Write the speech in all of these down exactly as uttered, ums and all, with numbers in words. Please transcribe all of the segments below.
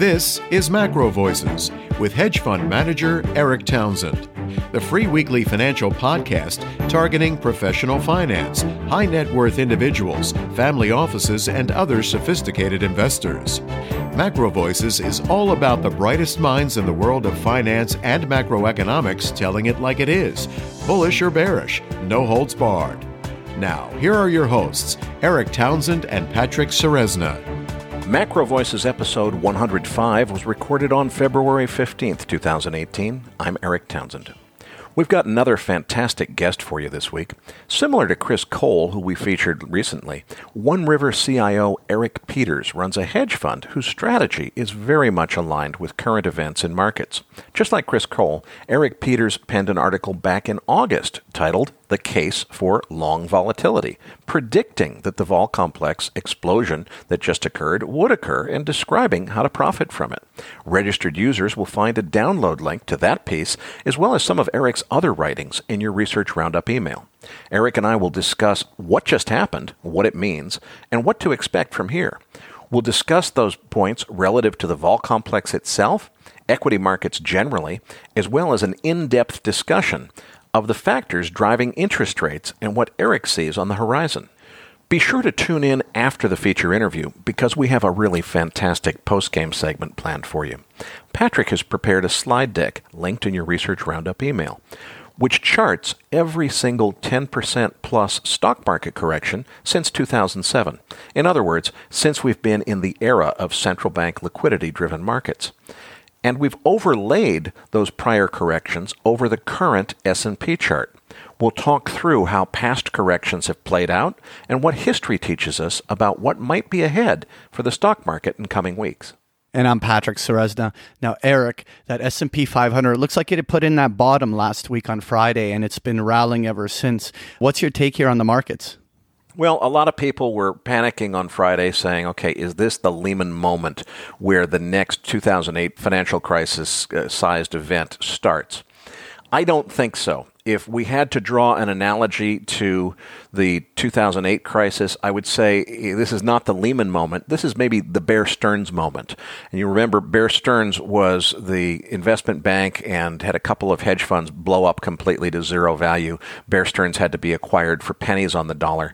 This is Macro Voices with hedge fund manager Eric Townsend, the free weekly financial podcast targeting professional finance, high net worth individuals, family offices, and other sophisticated investors. Macro Voices is all about the brightest minds in the world of finance and macroeconomics telling it like it is, bullish or bearish, no holds barred. Now, here are your hosts, Eric Townsend and Patrick Ceresna. Macro Voices episode one hundred five was recorded on February fifteenth, twenty eighteen. I'm Eric Townsend. We've got another fantastic guest for you this week. Similar to Chris Cole, who we featured recently, One River C I O Eric Peters runs a hedge fund whose strategy is very much aligned with current events in markets. Just like Chris Cole, Eric Peters penned an article back in August titled The Case for Long Volatility, predicting that the vol complex explosion that just occurred would occur and describing how to profit from it. Registered users will find a download link to that piece, as well as some of Eric's other writings in your Research Roundup email. Eric and I will discuss what just happened, what it means, and what to expect from here. We'll discuss those points relative to the vol complex itself, equity markets generally, as well as an in-depth discussion of the factors driving interest rates and what Eric sees on the horizon. Be sure to tune in after the feature interview because we have a really fantastic post-game segment planned for you. Patrick has prepared a slide deck linked in your Research Roundup email, which charts every single ten percent plus stock market correction since two thousand seven. In other words, since we've been in the era of central bank liquidity-driven markets. And we've overlaid those prior corrections over the current S and P chart. We'll talk through how past corrections have played out and what history teaches us about what might be ahead for the stock market in coming weeks. And I'm Patrick Ceresna. Now, Eric, that S and P five hundred, looks like it had put in that bottom last week on Friday, and it's been rallying ever since. What's your take here on the markets? Well, a lot of people were panicking on Friday saying, okay, is this the Lehman moment where the next two thousand eight financial crisis-sized uh, event starts? I don't think so. If we had to draw an analogy to the two thousand eight crisis, I would say this is not the Lehman moment. This is maybe the Bear Stearns moment. And you remember Bear Stearns was the investment bank and had a couple of hedge funds blow up completely to zero value. Bear Stearns had to be acquired for pennies on the dollar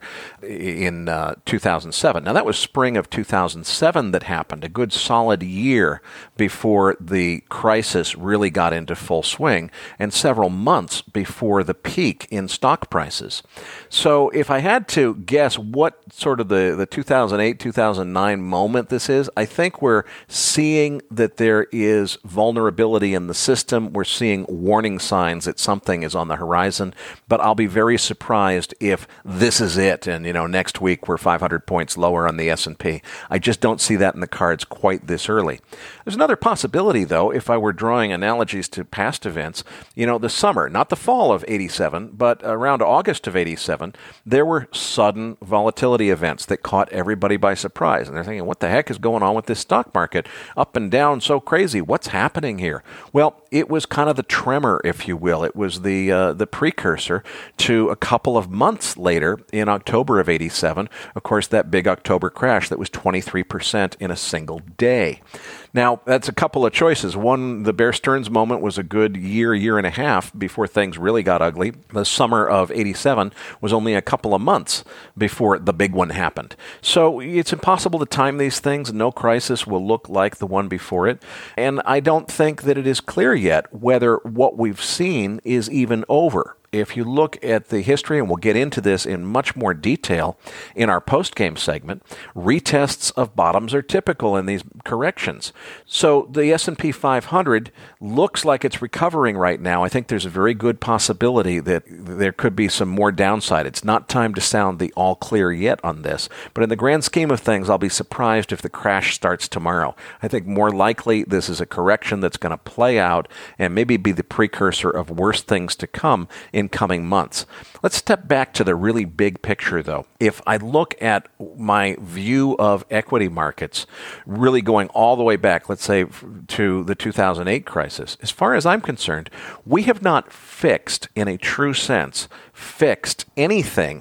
in uh, two thousand seven. Now, that was spring of two thousand seven that happened, a good solid year before the crisis really got into full swing, and several months before for the peak in stock prices. So if I had to guess what sort of the, the two thousand eight, two thousand nine moment this is, I think we're seeing that there is vulnerability in the system. We're seeing warning signs that something is on the horizon, but I'll be very surprised if this is it and, you know, next week we're five hundred points lower on the S and P. I just don't see that in the cards quite this early. There's another possibility, though, if I were drawing analogies to past events. You know, the summer, not the fall of eighty-seven, but around August of eighty-seven, there were sudden volatility events that caught everybody by surprise. And they're thinking, what the heck is going on with this stock market? Up and down so crazy. What's happening here? Well, it was kind of the tremor, if you will. It was the uh, the precursor to a couple of months later in October of eighty-seven. Of course, that big October crash that was twenty-three percent in a single day. Now, that's a couple of choices. One, the Bear Stearns moment was a good year, year and a half before things really got ugly. The summer of eighty-seven was only a couple of months before the big one happened. So it's impossible to time these things. No crisis will look like the one before it. And I don't think that it is clear yet whether what we've seen is even over. If you look at the history, and we'll get into this in much more detail in our post-game segment, retests of bottoms are typical in these corrections. So the S and P five hundred looks like it's recovering right now. I think there's a very good possibility that there could be some more downside. It's not time to sound the all clear yet on this. But in the grand scheme of things, I'll be surprised if the crash starts tomorrow. I think more likely this is a correction that's going to play out and maybe be the precursor of worse things to come in in coming months. Let's step back to the really big picture, though. If I look at my view of equity markets, really going all the way back, let's say, to the two thousand eight crisis, as far as I'm concerned, we have not fixed, in a true sense, fixed anything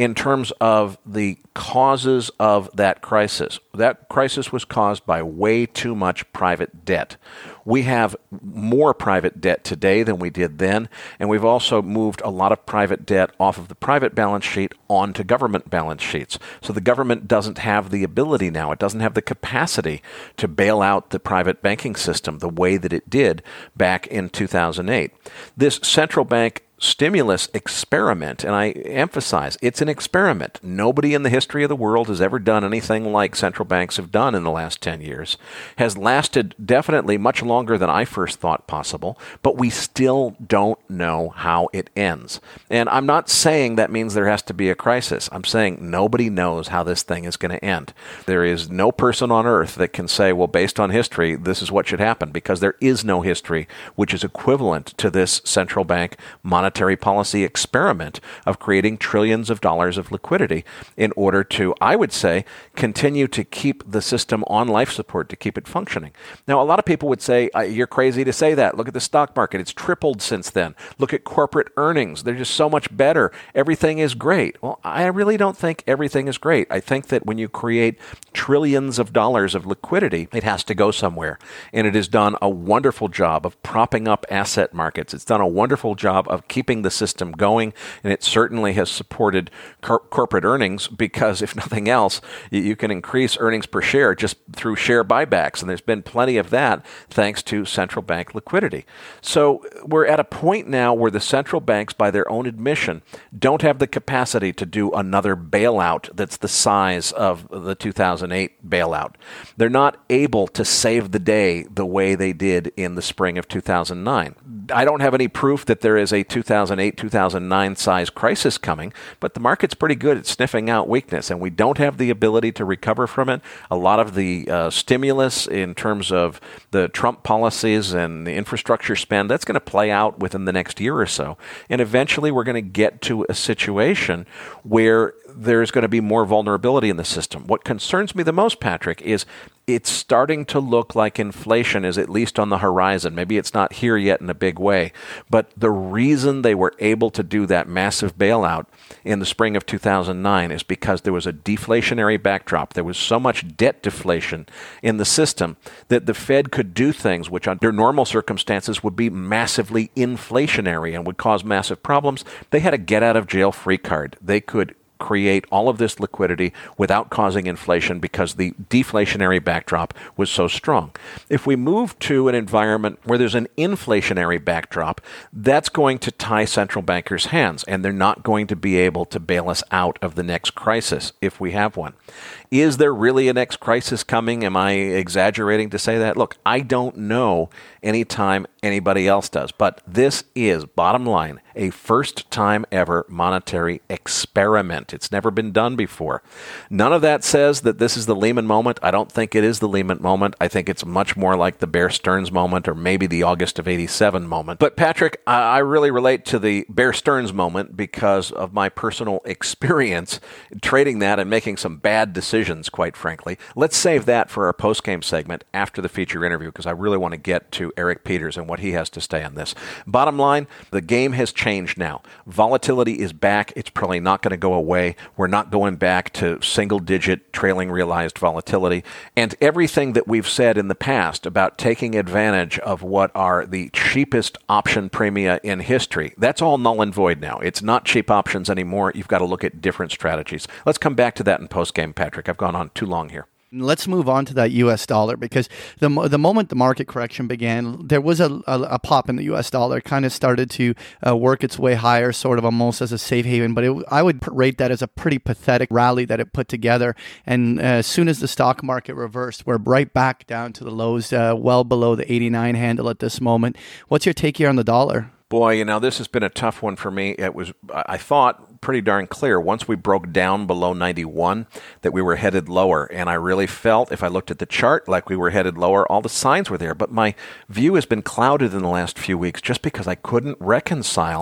in terms of the causes of that crisis. That crisis was caused by way too much private debt. We have more private debt today than we did then, and we've also moved a lot of private debt off of the private balance sheet onto government balance sheets. So the government doesn't have the ability now, it doesn't have the capacity to bail out the private banking system the way that it did back in two thousand eight. This central bank stimulus experiment, and I emphasize, it's an experiment. Nobody in the history of the world has ever done anything like central banks have done in the last ten years, has lasted definitely much longer than I first thought possible, but we still don't know how it ends. And I'm not saying that means there has to be a crisis. I'm saying nobody knows how this thing is going to end. There is no person on earth that can say, well, based on history, this is what should happen, because there is no history which is equivalent to this central bank monetary monetary policy experiment of creating trillions of dollars of liquidity in order to, I would say, continue to keep the system on life support, to keep it functioning. Now, a lot of people would say, you're crazy to say that. Look at the stock market. It's tripled since then. Look at corporate earnings. They're just so much better. Everything is great. Well, I really don't think everything is great. I think that when you create trillions of dollars of liquidity, it has to go somewhere. And it has done a wonderful job of propping up asset markets. It's done a wonderful job of keeping the system going, and it certainly has supported cor- corporate earnings because, if nothing else, you, you can increase earnings per share just through share buybacks, and there's been plenty of that thanks to central bank liquidity. So we're at a point now where the central banks, by their own admission, don't have the capacity to do another bailout that's the size of the two thousand eight bailout. They're not able to save the day the way they did in the spring of two thousand nine. I don't have any proof that there is a two thousand eight, two thousand nine size crisis coming, but the market's pretty good at sniffing out weakness, and we don't have the ability to recover from it. A lot of the uh, stimulus in terms of the Trump policies and the infrastructure spend, that's going to play out within the next year or so. And eventually we're going to get to a situation where there's going to be more vulnerability in the system. What concerns me the most, Patrick, is it's starting to look like inflation is at least on the horizon. Maybe it's not here yet in a big way, but the reason they were able to do that massive bailout in the spring of two thousand nine is because there was a deflationary backdrop. There was so much debt deflation in the system that the Fed could do things which under normal circumstances would be massively inflationary and would cause massive problems. They had a get-out-of-jail-free card. They could create all of this liquidity without causing inflation because the deflationary backdrop was so strong. If we move to an environment where there's an inflationary backdrop, that's going to tie central bankers' hands, and they're not going to be able to bail us out of the next crisis if we have one. Is there really a next crisis coming? Am I exaggerating to say that? Look, I don't know anytime anybody else does, but this is, bottom line, a first-time ever monetary experiment. It's never been done before. None of that says that this is the Lehman moment. I don't think it is the Lehman moment. I think it's much more like the Bear Stearns moment or maybe the August of eighty-seven moment. But Patrick, I really relate to the Bear Stearns moment because of my personal experience trading that and making some bad decisions, quite frankly. Let's save that for our post-game segment after the feature interview because I really want to get to Eric Peters and what he has to say on this. Bottom line, the game has changed now. Volatility is back. It's probably not going to go away. We're not going back to single-digit trailing realized volatility. And everything that we've said in the past about taking advantage of what are the cheapest option premia in history, that's all null and void now. It's not cheap options anymore. You've got to look at different strategies. Let's come back to that in post-game, Patrick. I've gone on too long here. Let's move on to that U S dollar because the the moment the market correction began, there was a, a, a pop in the U S dollar. It kind of started to uh, work its way higher, sort of almost as a safe haven. But it, I would rate that as a pretty pathetic rally that it put together. And uh, as soon as the stock market reversed, we're right back down to the lows, uh, well below the eighty-nine handle at this moment. What's your take here on the dollar? Boy, you know, this has been a tough one for me. It was, I thought, pretty darn clear once we broke down below ninety-one that we were headed lower. And I really felt, if I looked at the chart, like we were headed lower. All the signs were there. But my view has been clouded in the last few weeks just because I couldn't reconcile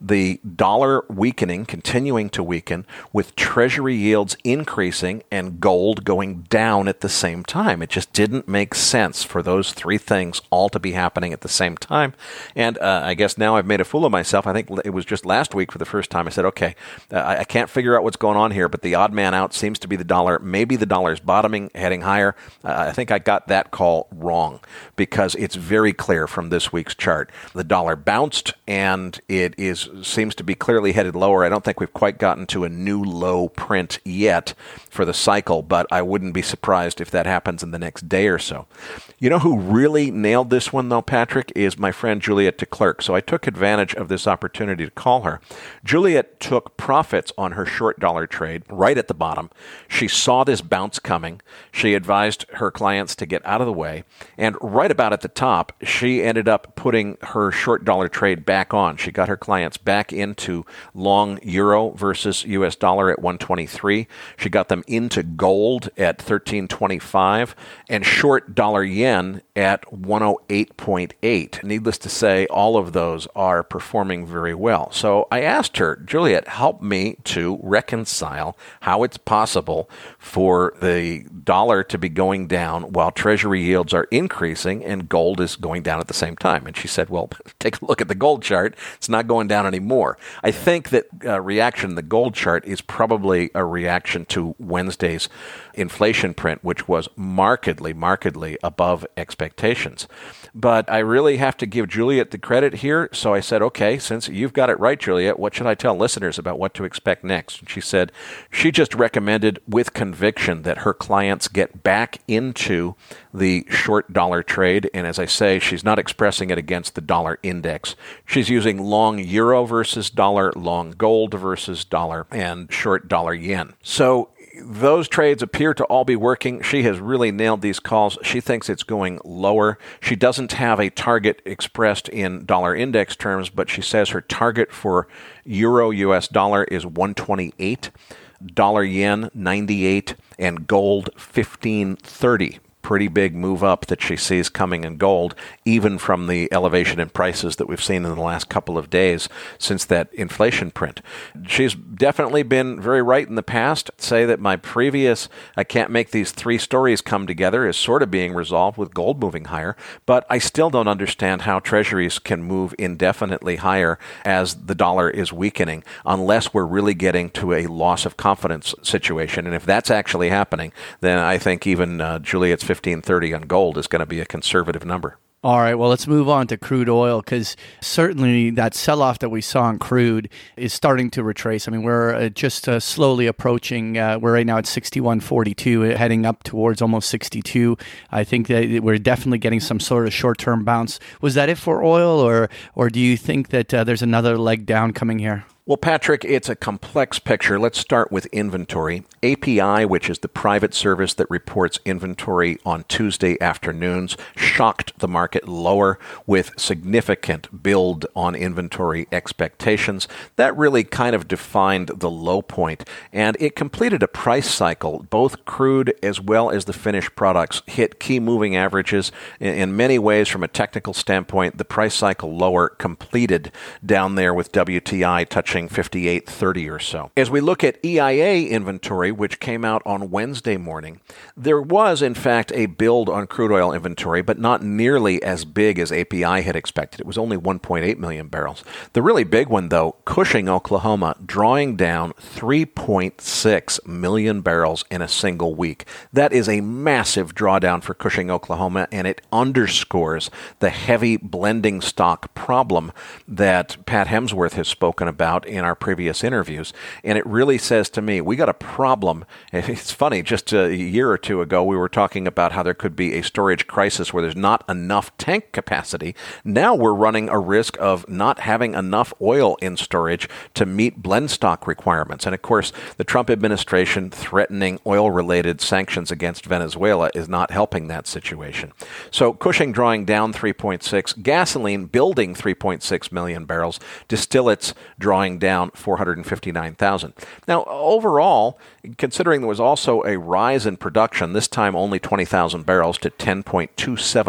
the dollar weakening, continuing to weaken, with Treasury yields increasing and gold going down at the same time. It just didn't make sense for those three things all to be happening at the same time. And uh, I guess now I've made a fool of myself. I think it was just last week for the first time I said, okay, uh, I, I can't figure out what's going on here, but the odd man out seems to be the dollar. Maybe the dollar is bottoming, heading higher. Uh, I think I got that call wrong because it's very clear from this week's chart. The dollar bounced and it is seems to be clearly headed lower. I don't think we've quite gotten to a new low print yet for the cycle, but I wouldn't be surprised if that happens in the next day or so. You know who really nailed this one, though, Patrick, is my friend Juliet de Klerk. So I took advantage of this opportunity to call her. Juliet took profits on her short dollar trade right at the bottom. She saw this bounce coming. She advised her clients to get out of the way. And right about at the top, she ended up putting her short dollar trade back on. She got her clients back into long euro versus U S dollar at one twenty-three. She got them into gold at thirteen twenty-five and short dollar yen at one oh eight point eight. Needless to say, all of those are performing very well. So I asked her, Juliet, help me to reconcile how it's possible for the dollar to be going down while Treasury yields are increasing and gold is going down at the same time. And she said, well, take a look at the gold chart. It's not going down anymore. I think that uh, reaction in the gold chart is probably a reaction to Wednesday's inflation print, which was markedly, markedly above expectations. But I really have to give Juliet the credit here. So I said, okay, since you've got it right, Juliet, what should I tell listeners about what to expect next? And she said she just recommended with conviction that her clients get back into the short dollar trade. And as I say, she's not expressing it against the dollar index. She's using long euro versus dollar, long gold versus dollar, and short dollar yen. So those trades appear to all be working. She has really nailed these calls. She thinks it's going lower. She doesn't have a target expressed in dollar index terms, but she says her target for euro U S dollar is one twenty-eight, dollar yen ninety-eight, and gold fifteen thirty. Pretty big move up that she sees coming in gold, even from the elevation in prices that we've seen in the last couple of days since that inflation print. She's definitely been very right in the past. Say that my previous, I can't make these three stories come together, is sort of being resolved with gold moving higher, but I still don't understand how treasuries can move indefinitely higher as the dollar is weakening, unless we're really getting to a loss of confidence situation. And if that's actually happening, then I think even uh, Juliet's fifteen thirty on gold is going to be a conservative number. All right, well, let's move on to crude oil, because certainly that sell-off that we saw in crude is starting to retrace. I mean, we're uh, just uh, slowly approaching, uh, we're right now at sixty-one forty-two, heading up towards almost sixty-two. I think that we're definitely getting some sort of short-term bounce. Was that it for oil, or, or do you think that uh, there's another leg down coming here? Well, Patrick, it's a complex picture. Let's start with inventory. A P I, which is the private service that reports inventory on Tuesday afternoons, shocked the market lower with significant build on inventory expectations. That really kind of defined the low point, and it completed a price cycle. Both crude as well as the finished products hit key moving averages. In many ways, from a technical standpoint, the price cycle lower completed down there with W T I touching fifty-eight thirty or so. As we look at E I A inventory, which came out on Wednesday morning, there was, in fact, a build on crude oil inventory, but not nearly as big as A P I had expected. It was only one point eight million barrels. The really big one, though, Cushing, Oklahoma, drawing down three point six million barrels in a single week. That is a massive drawdown for Cushing, Oklahoma, and it underscores the heavy blending stock problem that Pat Hemsworth has spoken about in our previous interviews. And it really says to me, we got a problem. It's funny, just a year or two ago, we were talking about how there could be a storage crisis where there's not enough tank capacity. Now we're running a risk of not having enough oil in storage to meet blend stock requirements. And of course, the Trump administration threatening oil-related sanctions against Venezuela is not helping that situation. So Cushing drawing down three point six, gasoline building three point six million barrels, distillates drawing down four hundred fifty-nine thousand. Now, overall, considering there was also a rise in production, this time only twenty thousand barrels to ten point two seven one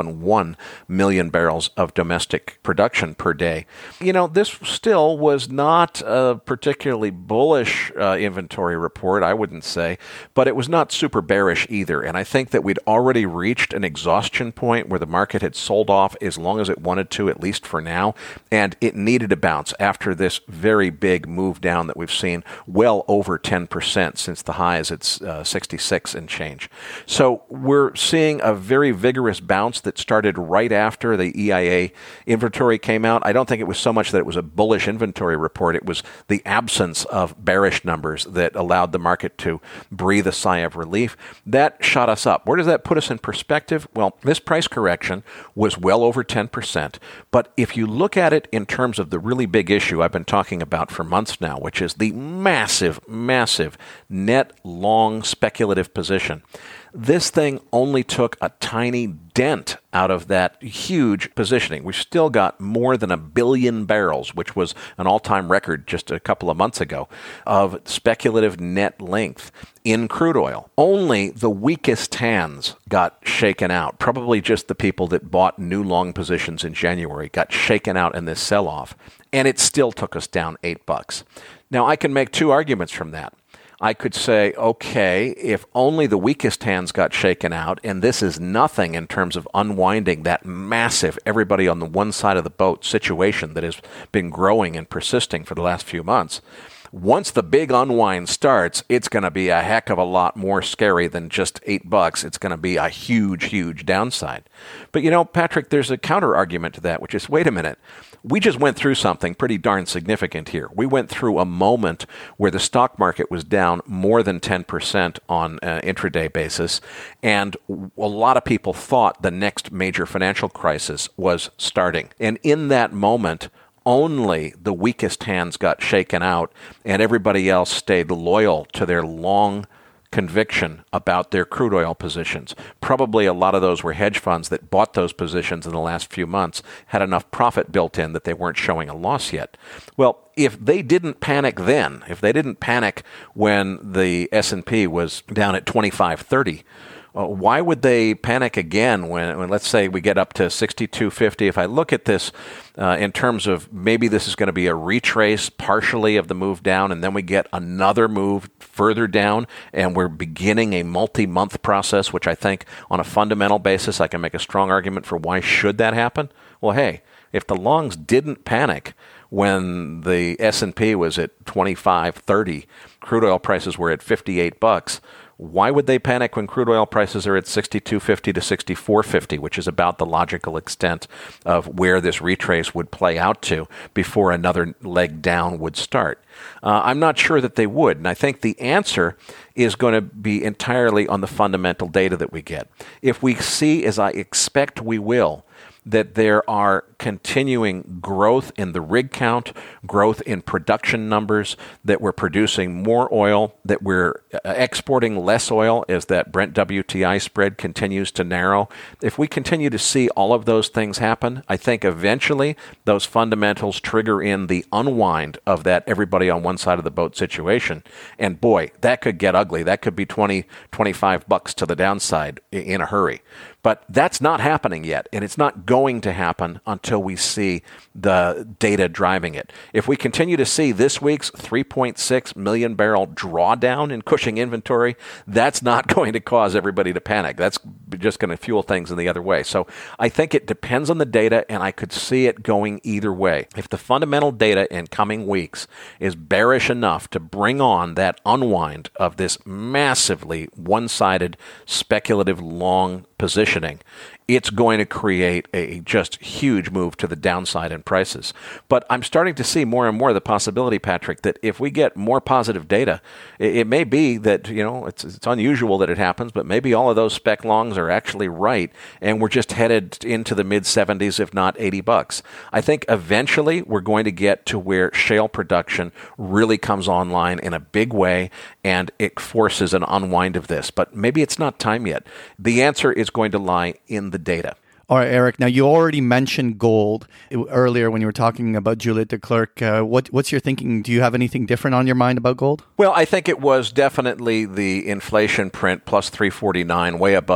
one million barrels of domestic production per day. You know, this still was not a particularly bullish uh, inventory report, I wouldn't say, but it was not super bearish either. And I think that we'd already reached an exhaustion point where the market had sold off as long as it wanted to, at least for now, and it needed a bounce after this very big move down that we've seen, well over ten percent since the highs. It's uh, sixty-six and change. So we're seeing a very vigorous bounce that started right after the E I A inventory came out. I don't think it was so much that it was a bullish inventory report. It was the absence of bearish numbers that allowed the market to breathe a sigh of relief. That shot us up. Where does that put us in perspective? Well, this price correction was well over ten percent. But if you look at it in terms of the really big issue I've been talking about for months now, which is the massive, massive net long speculative position, this thing only took a tiny dent out of that huge positioning. We've still got more than a billion barrels, which was an all-time record just a couple of months ago, of speculative net length in crude oil. Only the weakest hands got shaken out. Probably just the people that bought new long positions in January got shaken out in this sell-off, and it still took us down eight bucks. Now, I can make two arguments from that. I could say, okay, if only the weakest hands got shaken out, and this is nothing in terms of unwinding that massive everybody on the one side of the boat situation that has been growing and persisting for the last few months. Once the big unwind starts, it's going to be a heck of a lot more scary than just eight bucks. It's going to be a huge, huge downside. But you know, Patrick, there's a counter argument to that, which is, wait a minute. We just went through something pretty darn significant here. We went through a moment where the stock market was down more than ten percent on an intraday basis, and a lot of people thought the next major financial crisis was starting. And in that moment, only the weakest hands got shaken out, and everybody else stayed loyal to their long conviction about their crude oil positions. Probably a lot of those were hedge funds that bought those positions in the last few months, had enough profit built in that they weren't showing a loss yet. Well, if they didn't panic then, if they didn't panic when the S and P was down at twenty-five thirty, Uh, why would they panic again when, when, let's say, we get up to sixty-two fifty? If I look at this uh, in terms of maybe this is going to be a retrace partially of the move down, and then we get another move further down, and we're beginning a multi-month process, which I think on a fundamental basis I can make a strong argument for why should that happen? Well, hey, if the longs didn't panic when the S and P was at twenty-five thirty, crude oil prices were at fifty-eight bucks, why would they panic when crude oil prices are at sixty-two fifty to sixty-four fifty, which is about the logical extent of where this retrace would play out to before another leg down would start? Uh, I'm not sure that they would, and I think the answer is going to be entirely on the fundamental data that we get. If we see, as I expect we will, that there are continuing growth in the rig count, growth in production numbers, that we're producing more oil, that we're exporting less oil as that Brent W T I spread continues to narrow. If we continue to see all of those things happen, I think eventually those fundamentals trigger in the unwind of that everybody on one side of the boat situation. And boy, that could get ugly. That could be twenty, twenty-five bucks to the downside in a hurry. But that's not happening yet, and it's not going to happen until we see the data driving it. If we continue to see this week's three point six million barrel drawdown in Cushing inventory, that's not going to cause everybody to panic. That's just going to fuel things in the other way. So I think it depends on the data, and I could see it going either way. If the fundamental data in coming weeks is bearish enough to bring on that unwind of this massively one-sided speculative long positioning, it's going to create a just huge move to the downside in prices. But I'm starting to see more and more the possibility, Patrick, that if we get more positive data, it, it may be that, you know, it's, it's unusual that it happens, but maybe all of those spec longs are actually right, and we're just headed into the mid seventies, if not eighty bucks. I think eventually we're going to get to where shale production really comes online in a big way, and it forces an unwind of this. But maybe it's not time yet. The answer is going to lie in the data. All right, Eric. Now, you already mentioned gold earlier when you were talking about Juliet de Klerk. Uh, what, what's your thinking? Do you have anything different on your mind about gold? Well, I think it was definitely the inflation print plus three forty-nine, way above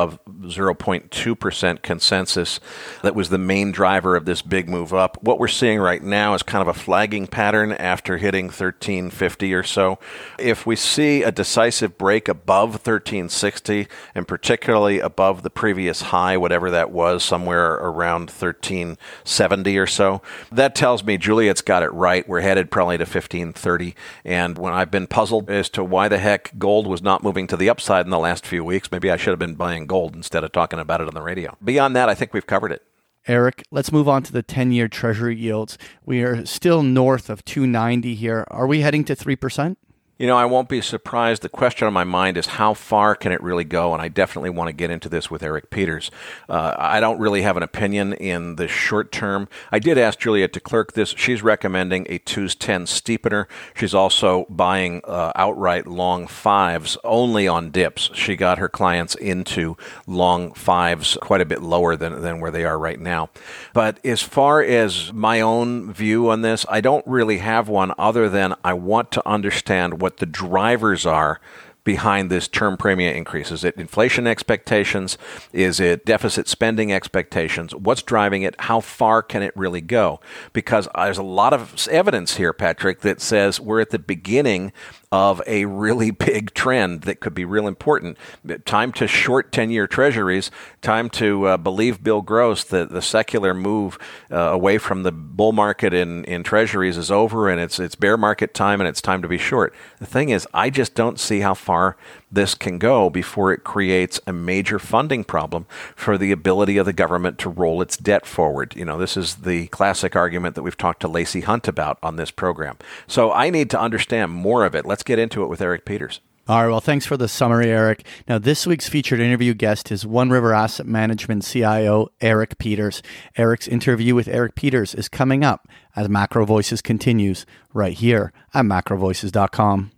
zero point two percent consensus that was the main driver of this big move up. What we're seeing right now is kind of a flagging pattern after hitting thirteen fifty or so. If we see a decisive break above thirteen sixty, and particularly above the previous high, whatever that was, somewhere around thirteen seventy or so, that tells me Juliet's got it right. We're headed probably to fifteen thirty. And when I've been puzzled as to why the heck gold was not moving to the upside in the last few weeks, maybe I should have been buying gold instead of talking about it on the radio. Beyond that, I think we've covered it. Eric, let's move on to the ten-year Treasury yields. We are still north of two ninety here. Are we heading to three percent? You know, I won't be surprised. The question on my mind is how far can it really go? And I definitely want to get into this with Eric Peters. Uh, I don't really have an opinion in the short term. I did ask Juliet to clerk this. She's recommending a twos ten steepener. She's also buying uh, outright long fives only on dips. She got her clients into long fives quite a bit lower than, than where they are right now. But as far as my own view on this, I don't really have one other than I want to understand what what the drivers are behind this term premium increase. Is it inflation expectations? Is it deficit spending expectations? What's driving it? How far can it really go? Because there's a lot of evidence here, Patrick, that says we're at the beginning of a really big trend that could be real important. Time to short ten-year treasuries, time to uh, believe Bill Gross that the secular move uh, away from the bull market in, in treasuries is over and it's it's bear market time and it's time to be short. The thing is, I just don't see how far this can go before it creates a major funding problem for the ability of the government to roll its debt forward. You know, this is the classic argument that we've talked to Lacey Hunt about on this program. So I need to understand more of it. Let's get into it with Eric Peters. All right, well, thanks for the summary, Eric. Now, this week's featured interview guest is One River Asset Management C I O, Eric Peters. Eric's interview with Eric Peters is coming up as Macro Voices continues right here at macro voices dot com.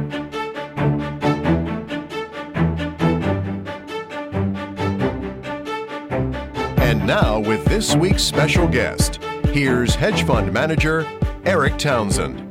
And now, with this week's special guest, here's hedge fund manager Eric Townsend.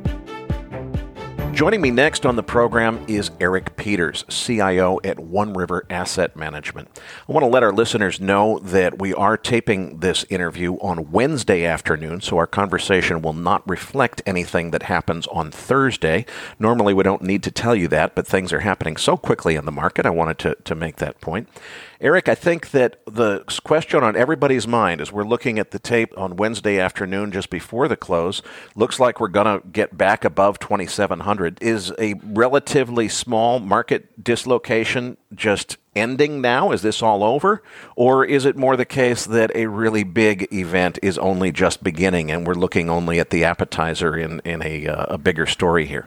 Joining me next on the program is Eric Peters, C I O at One River Asset Management. I want to let our listeners know that we are taping this interview on Wednesday afternoon, so our conversation will not reflect anything that happens on Thursday. Normally, we don't need to tell you that, but things are happening so quickly in the market, I wanted to, to make that point. Eric, I think that the question on everybody's mind as we're looking at the tape on Wednesday afternoon just before the close, looks like we're going to get back above twenty-seven hundred. Is a relatively small market dislocation just ending now? Is this all over? Or is it more the case that a really big event is only just beginning and we're looking only at the appetizer in, in a, uh, a bigger story here?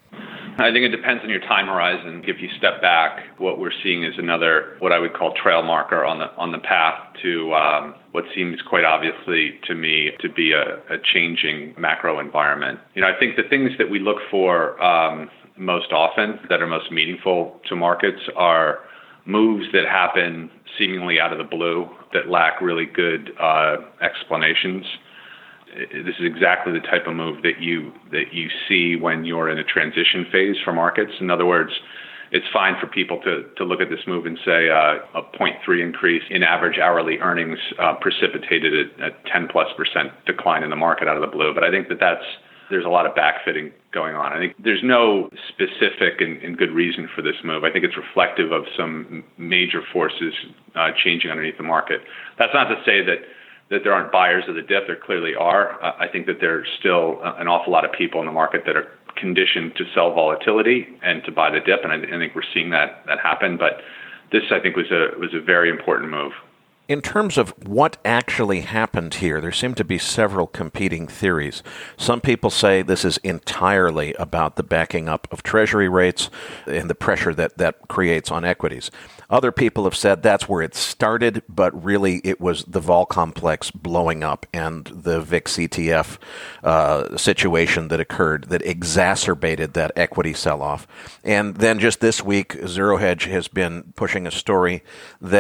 I think it depends on your time horizon. If you step back, what we're seeing is another, what I would call trail marker on the on the path to um, what seems quite obviously to me to be a, a changing macro environment. You know, I think the things that we look for um, most often that are most meaningful to markets are moves that happen seemingly out of the blue that lack really good uh, explanations. This is exactly the type of move that you that you see when you're in a transition phase for markets. In other words, it's fine for people to, to look at this move and say uh, a zero point three increase in average hourly earnings uh, precipitated a, a ten plus percent decline in the market out of the blue. But I think that that's there's a lot of backfitting going on. I think there's no specific and, and good reason for this move. I think it's reflective of some major forces uh, changing underneath the market. That's not to say that that there aren't buyers of the dip. There clearly are. Uh, I think that there's still an awful lot of people in the market that are conditioned to sell volatility and to buy the dip, and I, I think we're seeing that that happen. But this, I think, was a was a very important move. In terms of what actually happened here, there seem to be several competing theories. Some people say this is entirely about the backing up of Treasury rates and the pressure that that creates on equities. Other people have said that's where it started, but really it was the vol complex blowing up and the V I X E T F uh, situation that occurred that exacerbated that equity sell-off. And then just this week, Zero Hedge has been pushing a story that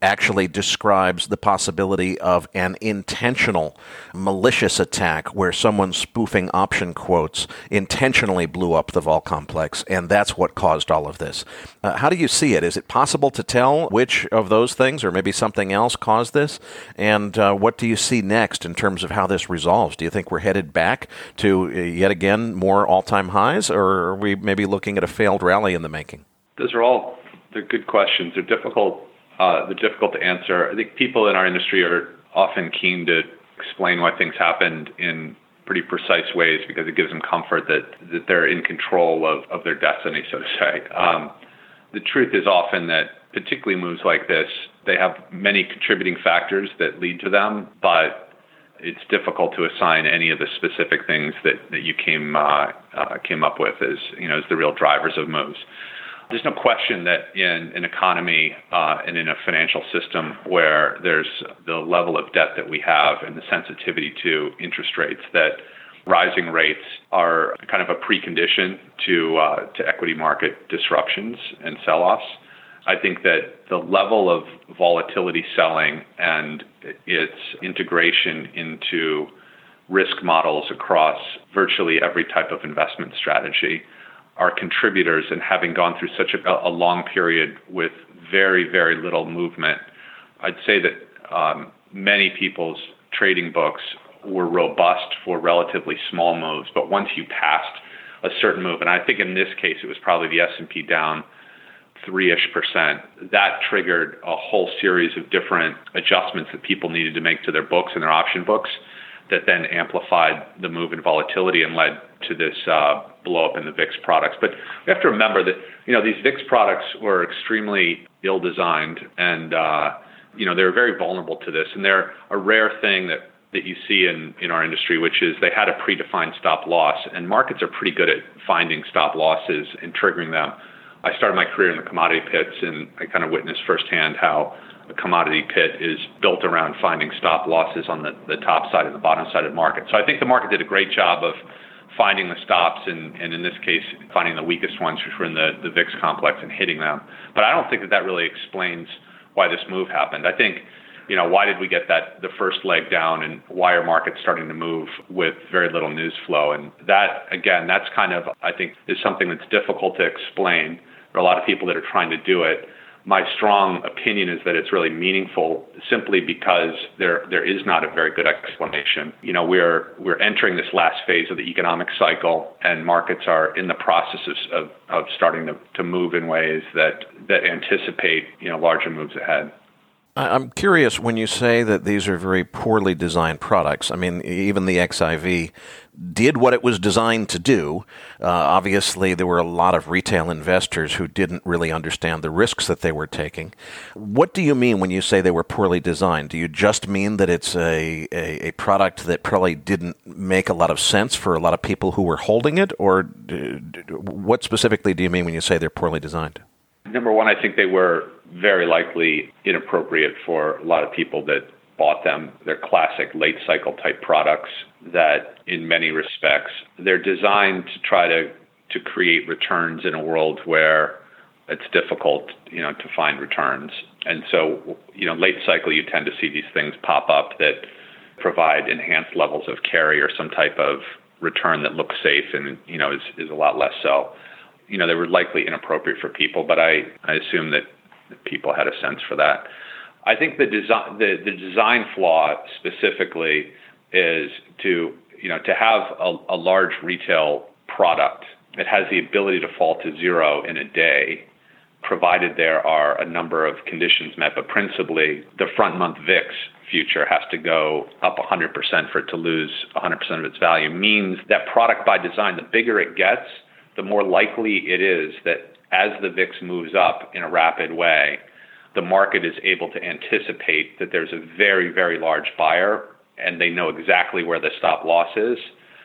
actually describes the possibility of an intentional, malicious attack where someone spoofing option quotes intentionally blew up the vol complex, and that's what caused all of this. Uh, how do you see it? Is it possible to tell which of those things or maybe something else caused this? And uh, what do you see next in terms of how this resolves? Do you think we're headed back to, uh, yet again, more all-time highs, or are we maybe looking at a failed rally in the making? Those are all they're good questions. They're difficult. Uh, they're difficult to answer. I think people in our industry are often keen to explain why things happened in pretty precise ways because it gives them comfort that, that they're in control of, of their destiny, so to say. Um, the truth is often that particularly moves like this, they have many contributing factors that lead to them, but it's difficult to assign any of the specific things that, that you came uh, uh, came up with as, you know, as the real drivers of moves. There's no question that in an economy uh, and in a financial system where there's the level of debt that we have and the sensitivity to interest rates, that rising rates are kind of a precondition to uh, to equity market disruptions and sell-offs. I think that the level of volatility selling and its integration into risk models across virtually every type of investment strategy are contributors, and having gone through such a, a long period with very, very little movement, I'd say that um, many people's trading books were robust for relatively small moves, but once you passed a certain move, and I think in this case it was probably the S and P down three-ish percent, that triggered a whole series of different adjustments that people needed to make to their books and their option books that then amplified the move in volatility and led to this uh, blow up in the V I X products. But we have to remember that, you know, these V I X products were extremely ill-designed, and, uh, you know, they were very vulnerable to this. And they're a rare thing that, that you see in, in our industry, which is they had a predefined stop loss, and markets are pretty good at finding stop losses and triggering them. I started my career in the commodity pits, and I kind of witnessed firsthand how a commodity pit is built around finding stop losses on the, the top side and the bottom side of the market. So I think the market did a great job of finding the stops and, and in this case, finding the weakest ones, which were in the, the V I X complex, and hitting them. But I don't think that that really explains why this move happened. I think, you know, why did we get that the first leg down, and why are markets starting to move with very little news flow? And that, again, that's kind of, I think, is something that's difficult to explain. There are a lot of people that are trying to do it. My strong opinion is that it's really meaningful simply because there there is not a very good explanation. You know, we're we're entering this last phase of the economic cycle, and markets are in the process of of starting to, to move in ways that that anticipate, you know, larger moves ahead. I'm curious, when you say that these are very poorly designed products, I mean, even the X I V did what it was designed to do. Uh, obviously, there were a lot of retail investors who didn't really understand the risks that they were taking. What do you mean when you say they were poorly designed? Do you just mean that it's a, a, a product that probably didn't make a lot of sense for a lot of people who were holding it? Or d- d- what specifically do you mean when you say they're poorly designed? Number one, I think they were very likely inappropriate for a lot of people that bought them. They're classic late cycle type products that in many respects, they're designed to try to, to create returns in a world where it's difficult, you know, to find returns. And so, you know, late cycle, you tend to see these things pop up that provide enhanced levels of carry or some type of return that looks safe and, you know, is, is a lot less so. You know, they were likely inappropriate for people, but I, I assume that people had a sense for that. I think the design, the, the design flaw specifically is to, you know, to have a, a large retail product that has the ability to fall to zero in a day, provided there are a number of conditions met, but principally the front month V I X future has to go up one hundred percent for it to lose one hundred percent of its value, means that product by design, the bigger it gets, the more likely it is that as the V I X moves up in a rapid way, the market is able to anticipate that there's a very, very large buyer, and they know exactly where the stop loss is,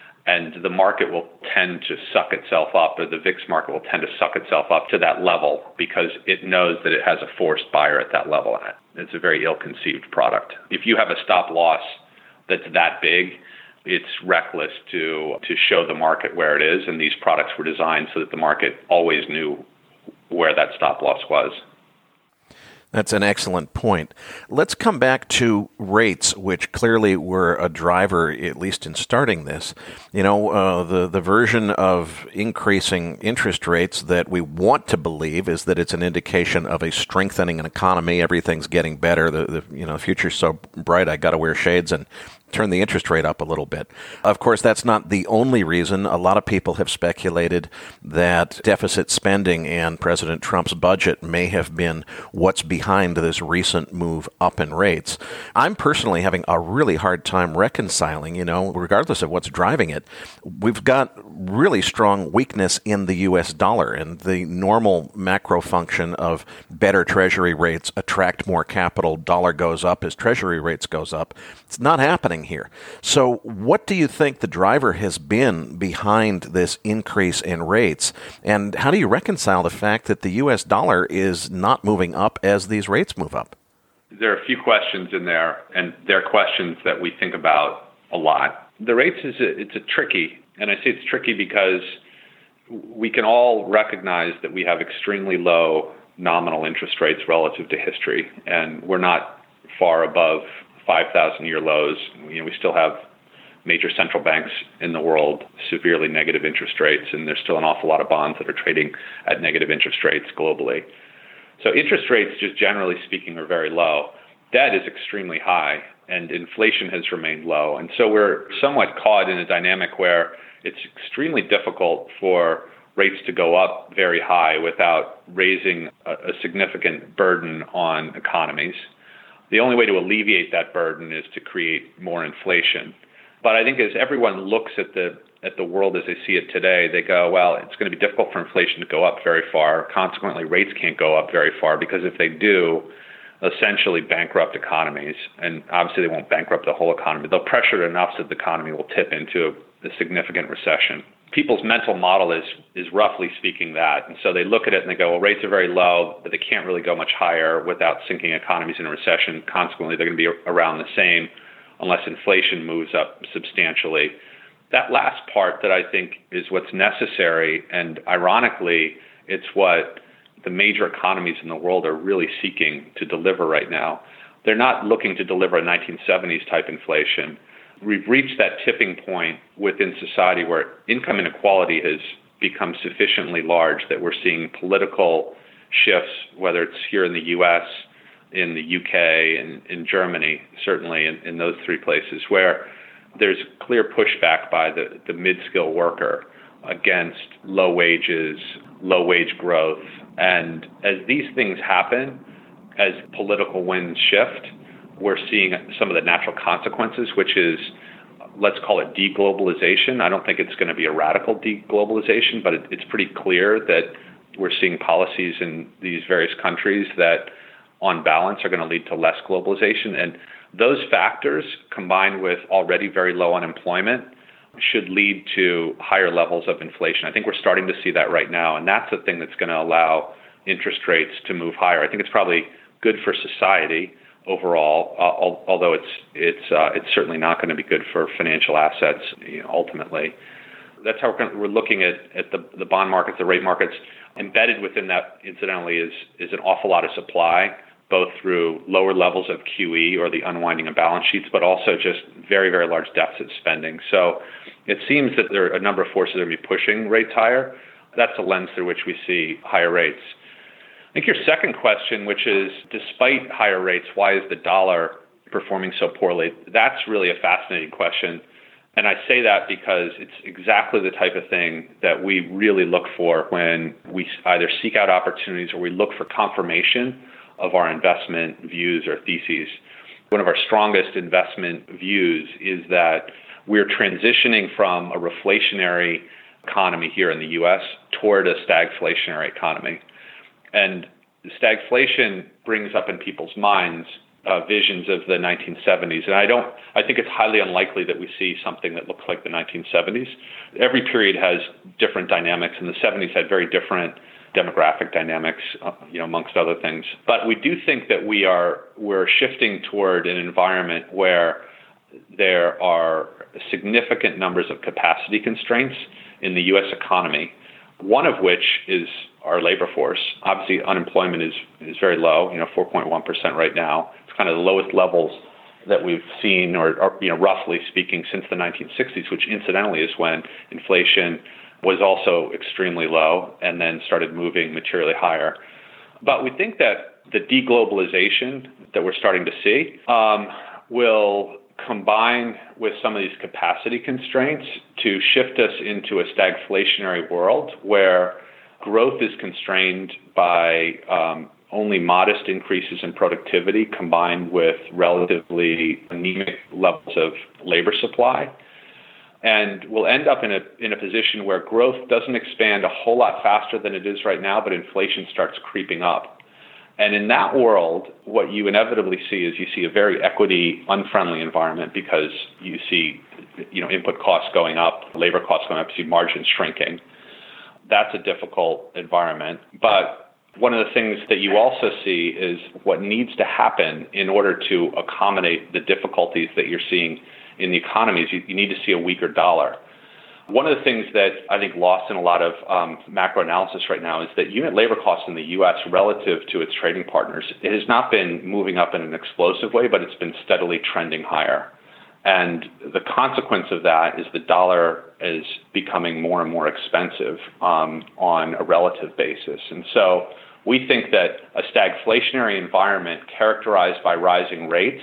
and the market will tend to suck itself up, or the V I X market will tend to suck itself up to that level because it knows that it has a forced buyer at that level. It's a very ill-conceived product. If you have a stop loss that's that big, it's reckless to to show the market where it is, and these products were designed so that the market always knew where that stop loss was. That's an excellent point. Let's come back to rates, which clearly were a driver, at least in starting this. You know, uh, the, the version of increasing interest rates that we want to believe is that it's an indication of a strengthening economy. Everything's getting better. The, the you know, the future's so bright, I got to wear shades and turn the interest rate up a little bit. Of course, that's not the only reason. A lot of people have speculated that deficit spending and President Trump's budget may have been what's behind this recent move up in rates. I'm personally having a really hard time reconciling, you know, regardless of what's driving it. We've got really strong weakness in the U S dollar, and the normal macro function of better treasury rates attract more capital. Dollar goes up as treasury rates goes up. It's not happening here. So what do you think the driver has been behind this increase in rates? And how do you reconcile the fact that the U S dollar is not moving up as these rates move up? There are a few questions in there, and they're questions that we think about a lot. The rates is a, it's a tricky, and I say it's tricky because we can all recognize that we have extremely low nominal interest rates relative to history, and we're not far above five thousand year lows. You know, we still have major central banks in the world severely negative interest rates, and there's still an awful lot of bonds that are trading at negative interest rates globally. So interest rates, just generally speaking, are very low. Debt is extremely high, and inflation has remained low. And so we're somewhat caught in a dynamic where it's extremely difficult for rates to go up very high without raising a, a significant burden on economies. The only way to alleviate that burden is to create more inflation. But I think as everyone looks at the at the world as they see it today, they go, well, it's going to be difficult for inflation to go up very far. Consequently, rates can't go up very far, because if they do, essentially bankrupt economies. And obviously they won't bankrupt the whole economy. They'll pressure it enough so that the economy will tip into a, a significant recession. People's mental model is is roughly speaking that. And so they look at it and they go, well, rates are very low, but they can't really go much higher without sinking economies in a recession. Consequently, they're going to be around the same unless inflation moves up substantially. That last part that I think is what's necessary, and ironically, it's what the major economies in the world are really seeking to deliver right now. They're not looking to deliver a nineteen seventies type inflation. We've reached that tipping point within society where income inequality has become sufficiently large that we're seeing political shifts, whether it's here in the U S, in the U K, and in Germany, certainly in, in those three places, where there's clear pushback by the, the mid-skill worker against low wages, low wage growth. And as these things happen, as political winds shift, we're seeing some of the natural consequences, which is, let's call it deglobalization. I don't think it's going to be a radical deglobalization, but it, it's pretty clear that we're seeing policies in these various countries that, on balance, are going to lead to less globalization. And those factors, combined with already very low unemployment, should lead to higher levels of inflation. I think we're starting to see that right now, and that's the thing that's going to allow interest rates to move higher. I think it's probably good for society overall, uh, although it's it's uh, it's certainly not going to be good for financial assets, you know, ultimately. That's how we're, going to, we're looking at, at the, the bond markets, the rate markets. Embedded within that, incidentally, is is an awful lot of supply, both through lower levels of Q E or the unwinding of balance sheets, but also just very, very large deficit spending. So it seems that there are a number of forces that are going to be pushing rates higher. That's a lens through which we see higher rates. I think your second question, which is, despite higher rates, why is the dollar performing so poorly? That's really a fascinating question. And I say that because it's exactly the type of thing that we really look for when we either seek out opportunities or we look for confirmation of our investment views or theses. One of our strongest investment views is that we're transitioning from a reflationary economy here in the U S toward a stagflationary economy. And stagflation brings up in people's minds uh, visions of the nineteen seventies. And I don't, I think it's highly unlikely that we see something that looks like the nineteen seventies. Every period has different dynamics, and the seventies had very different demographic dynamics, uh, you know, amongst other things. But we do think that we are, we're shifting toward an environment where there are significant numbers of capacity constraints in the U S economy. one of which is our labor force. Obviously, unemployment is, is very low, you know, four point one percent right now. It's kind of the lowest levels that we've seen, or, or you know, roughly speaking, since the nineteen sixties, which incidentally is when inflation was also extremely low and then started moving materially higher. But we think that the deglobalization that we're starting to see um, will combine with some of these capacity constraints to shift us into a stagflationary world where growth is constrained by um, only modest increases in productivity combined with relatively anemic levels of labor supply. And we'll end up in a in a position where growth doesn't expand a whole lot faster than it is right now, but inflation starts creeping up. And in that world, what you inevitably see is you see a very equity unfriendly environment because you see, you know, input costs going up, labor costs going up, you see margins shrinking. That's a difficult environment. But one of the things that you also see is what needs to happen in order to accommodate the difficulties that you're seeing in the economy is you, you need to see a weaker dollar. One of the things that I think lost in a lot of um, macro analysis right now is that unit labor costs in the U S relative to its trading partners, it has not been moving up in an explosive way, but it's been steadily trending higher. And the consequence of that is the dollar is becoming more and more expensive um, on a relative basis. And so we think that a stagflationary environment characterized by rising rates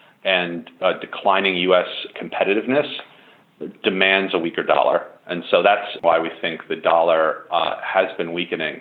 and uh, declining U S competitiveness demands a weaker dollar. And so that's why we think the dollar uh, has been weakening.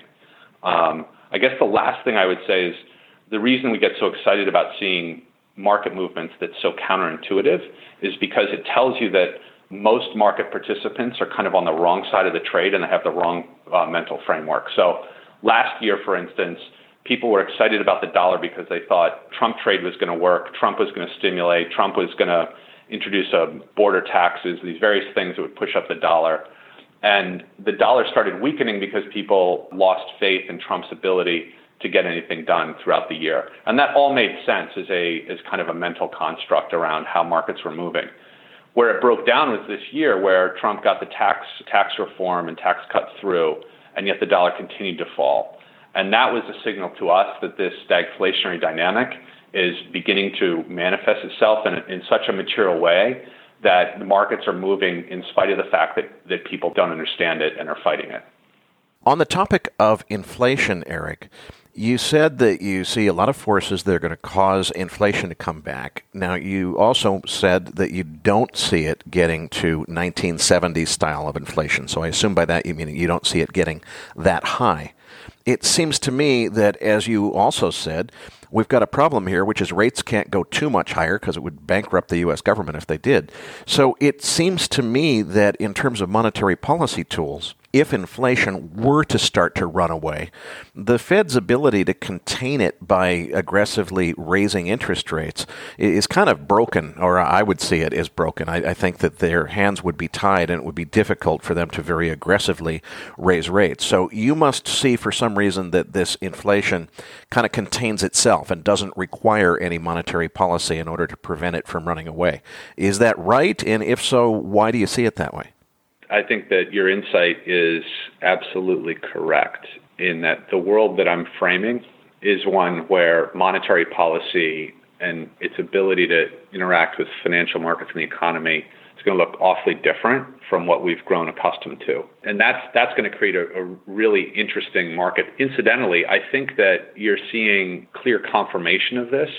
Um, I guess the last thing I would say is the reason we get so excited about seeing market movements that's so counterintuitive is because it tells you that most market participants are kind of on the wrong side of the trade and they have the wrong uh, mental framework. So last year, for instance, people were excited about the dollar because they thought Trump trade was going to work, Trump was going to stimulate, Trump was going to introduce a border taxes, these various things that would push up the dollar. And the dollar started weakening because people lost faith in Trump's ability to get anything done throughout the year. And that all made sense as a as kind of a mental construct around how markets were moving. Where it broke down was this year where Trump got the tax tax reform and tax cuts through, and yet the dollar continued to fall. And that was a signal to us that this stagflationary dynamic is beginning to manifest itself in, in such a material way that the markets are moving in spite of the fact that, that people don't understand it and are fighting it. On the topic of inflation, Eric, you said that you see a lot of forces that are going to cause inflation to come back. Now, you also said that you don't see it getting to nineteen seventies style of inflation. So I assume by that you mean you don't see it getting that high. It seems to me that, as you also said, we've got a problem here, which is rates can't go too much higher because it would bankrupt the U S government if they did. So it seems to me that in terms of monetary policy tools, if inflation were to start to run away, the Fed's ability to contain it by aggressively raising interest rates is kind of broken, or I would see it as broken. I, I think that their hands would be tied and it would be difficult for them to very aggressively raise rates. So you must see for some reason that this inflation kind of contains itself and doesn't require any monetary policy in order to prevent it from running away. Is that right? And if so, why do you see it that way? I think that your insight is absolutely correct in that the world that I'm framing is one where monetary policy and its ability to interact with financial markets and the economy is going to look awfully different from what we've grown accustomed to. And that's that's going to create a, a really interesting market. Incidentally, I think that you're seeing clear confirmation of this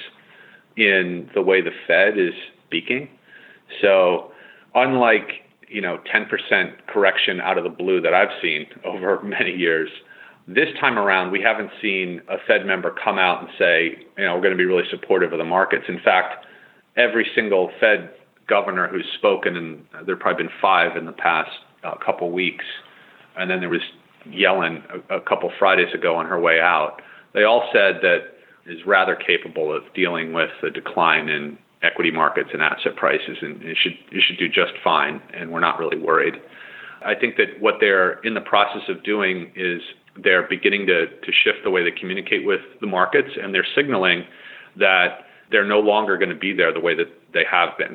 in the way the Fed is speaking. So unlike you know, ten percent correction out of the blue that I've seen over many years, this time around, we haven't seen a Fed member come out and say, you know, we're going to be really supportive of the markets. In fact, every single Fed governor who's spoken, and there have probably been five in the past uh, couple weeks, and then there was Yellen a, a couple Fridays ago on her way out, they all said that is rather capable of dealing with the decline in equity markets and asset prices, and it should it should do just fine, and we're not really worried. I think that what they're in the process of doing is they're beginning to, to shift the way they communicate with the markets, and they're signaling that they're no longer going to be there the way that they have been.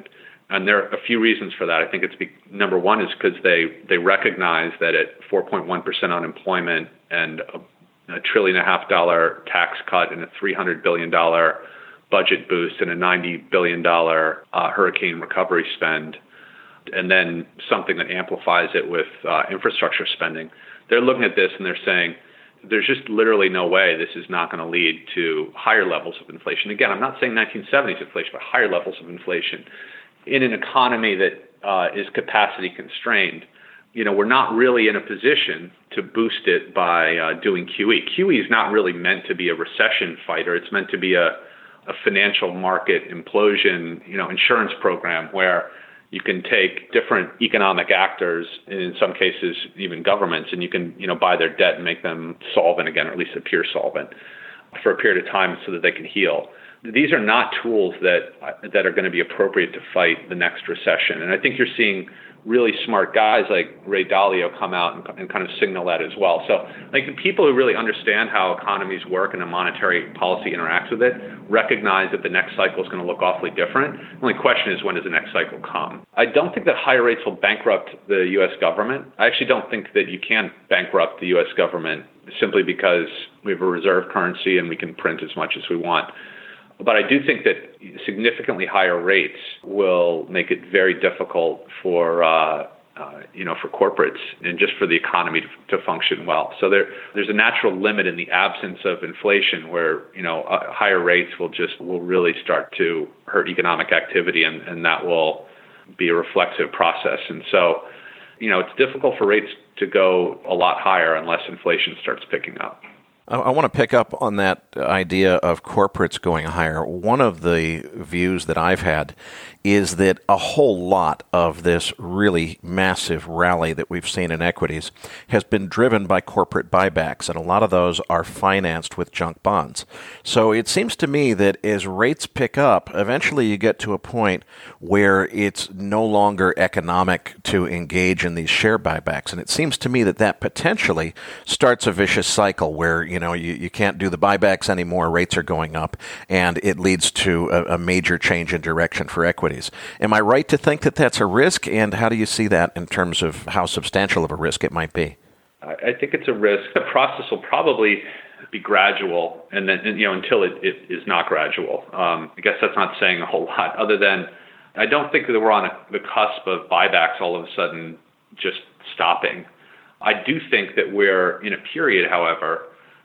And there are a few reasons for that. I think it's be, number one is because they, they recognize that at four point one percent unemployment and a, a trillion and a half dollar tax cut and a three hundred billion dollars budget boost and a ninety billion dollars uh, hurricane recovery spend, and then something that amplifies it with uh, infrastructure spending, they're looking at this and they're saying, there's just literally no way this is not going to lead to higher levels of inflation. Again, I'm not saying nineteen seventies inflation, but higher levels of inflation. In an economy that uh, is capacity constrained, you know, we're not really in a position to boost it by uh, doing Q E. Q E is not really meant to be a recession fighter. It's meant to be a, a financial market implosion, you know, insurance program where you can take different economic actors, in some cases even governments, and you can, you know, buy their debt and make them solvent again, or at least appear solvent for a period of time so that they can heal. These are not tools that that are going to be appropriate to fight the next recession. And I think you're seeing really smart guys like Ray Dalio come out and, and kind of signal that as well. So like the people who really understand how economies work and the monetary policy interacts with it recognize that the next cycle is going to look awfully different. The only question is, when does the next cycle come? I don't think that higher rates will bankrupt the U S government. I actually don't think that you can bankrupt the U S government simply because we have a reserve currency and we can print as much as we want. But I do think that significantly higher rates will make it very difficult for, uh, uh, you know, for corporates and just for the economy to, to function well. So there, there's a natural limit in the absence of inflation where, you know, uh, higher rates will just will really start to hurt economic activity, and, and that will be a reflexive process. And so, you know, it's difficult for rates to go a lot higher unless inflation starts picking up. I want to pick up on that idea of corporates going higher. One of the views that I've had is that a whole lot of this really massive rally that we've seen in equities has been driven by corporate buybacks, and a lot of those are financed with junk bonds. So it seems to me that as rates pick up, eventually you get to a point where it's no longer economic to engage in these share buybacks. And it seems to me that that potentially starts a vicious cycle where, you know, you, you can't do the buybacks anymore, rates are going up, and it leads to a, a major change in direction for equities. Am I right to think that that's a risk, and how do you see that in terms of how substantial of a risk it might be? I think it's a risk. The process will probably be gradual, and then, you know, until it, it is not gradual. Um, I guess that's not saying a whole lot, other than I don't think that we're on a, the cusp of buybacks all of a sudden just stopping. I do think that we're in a period, however,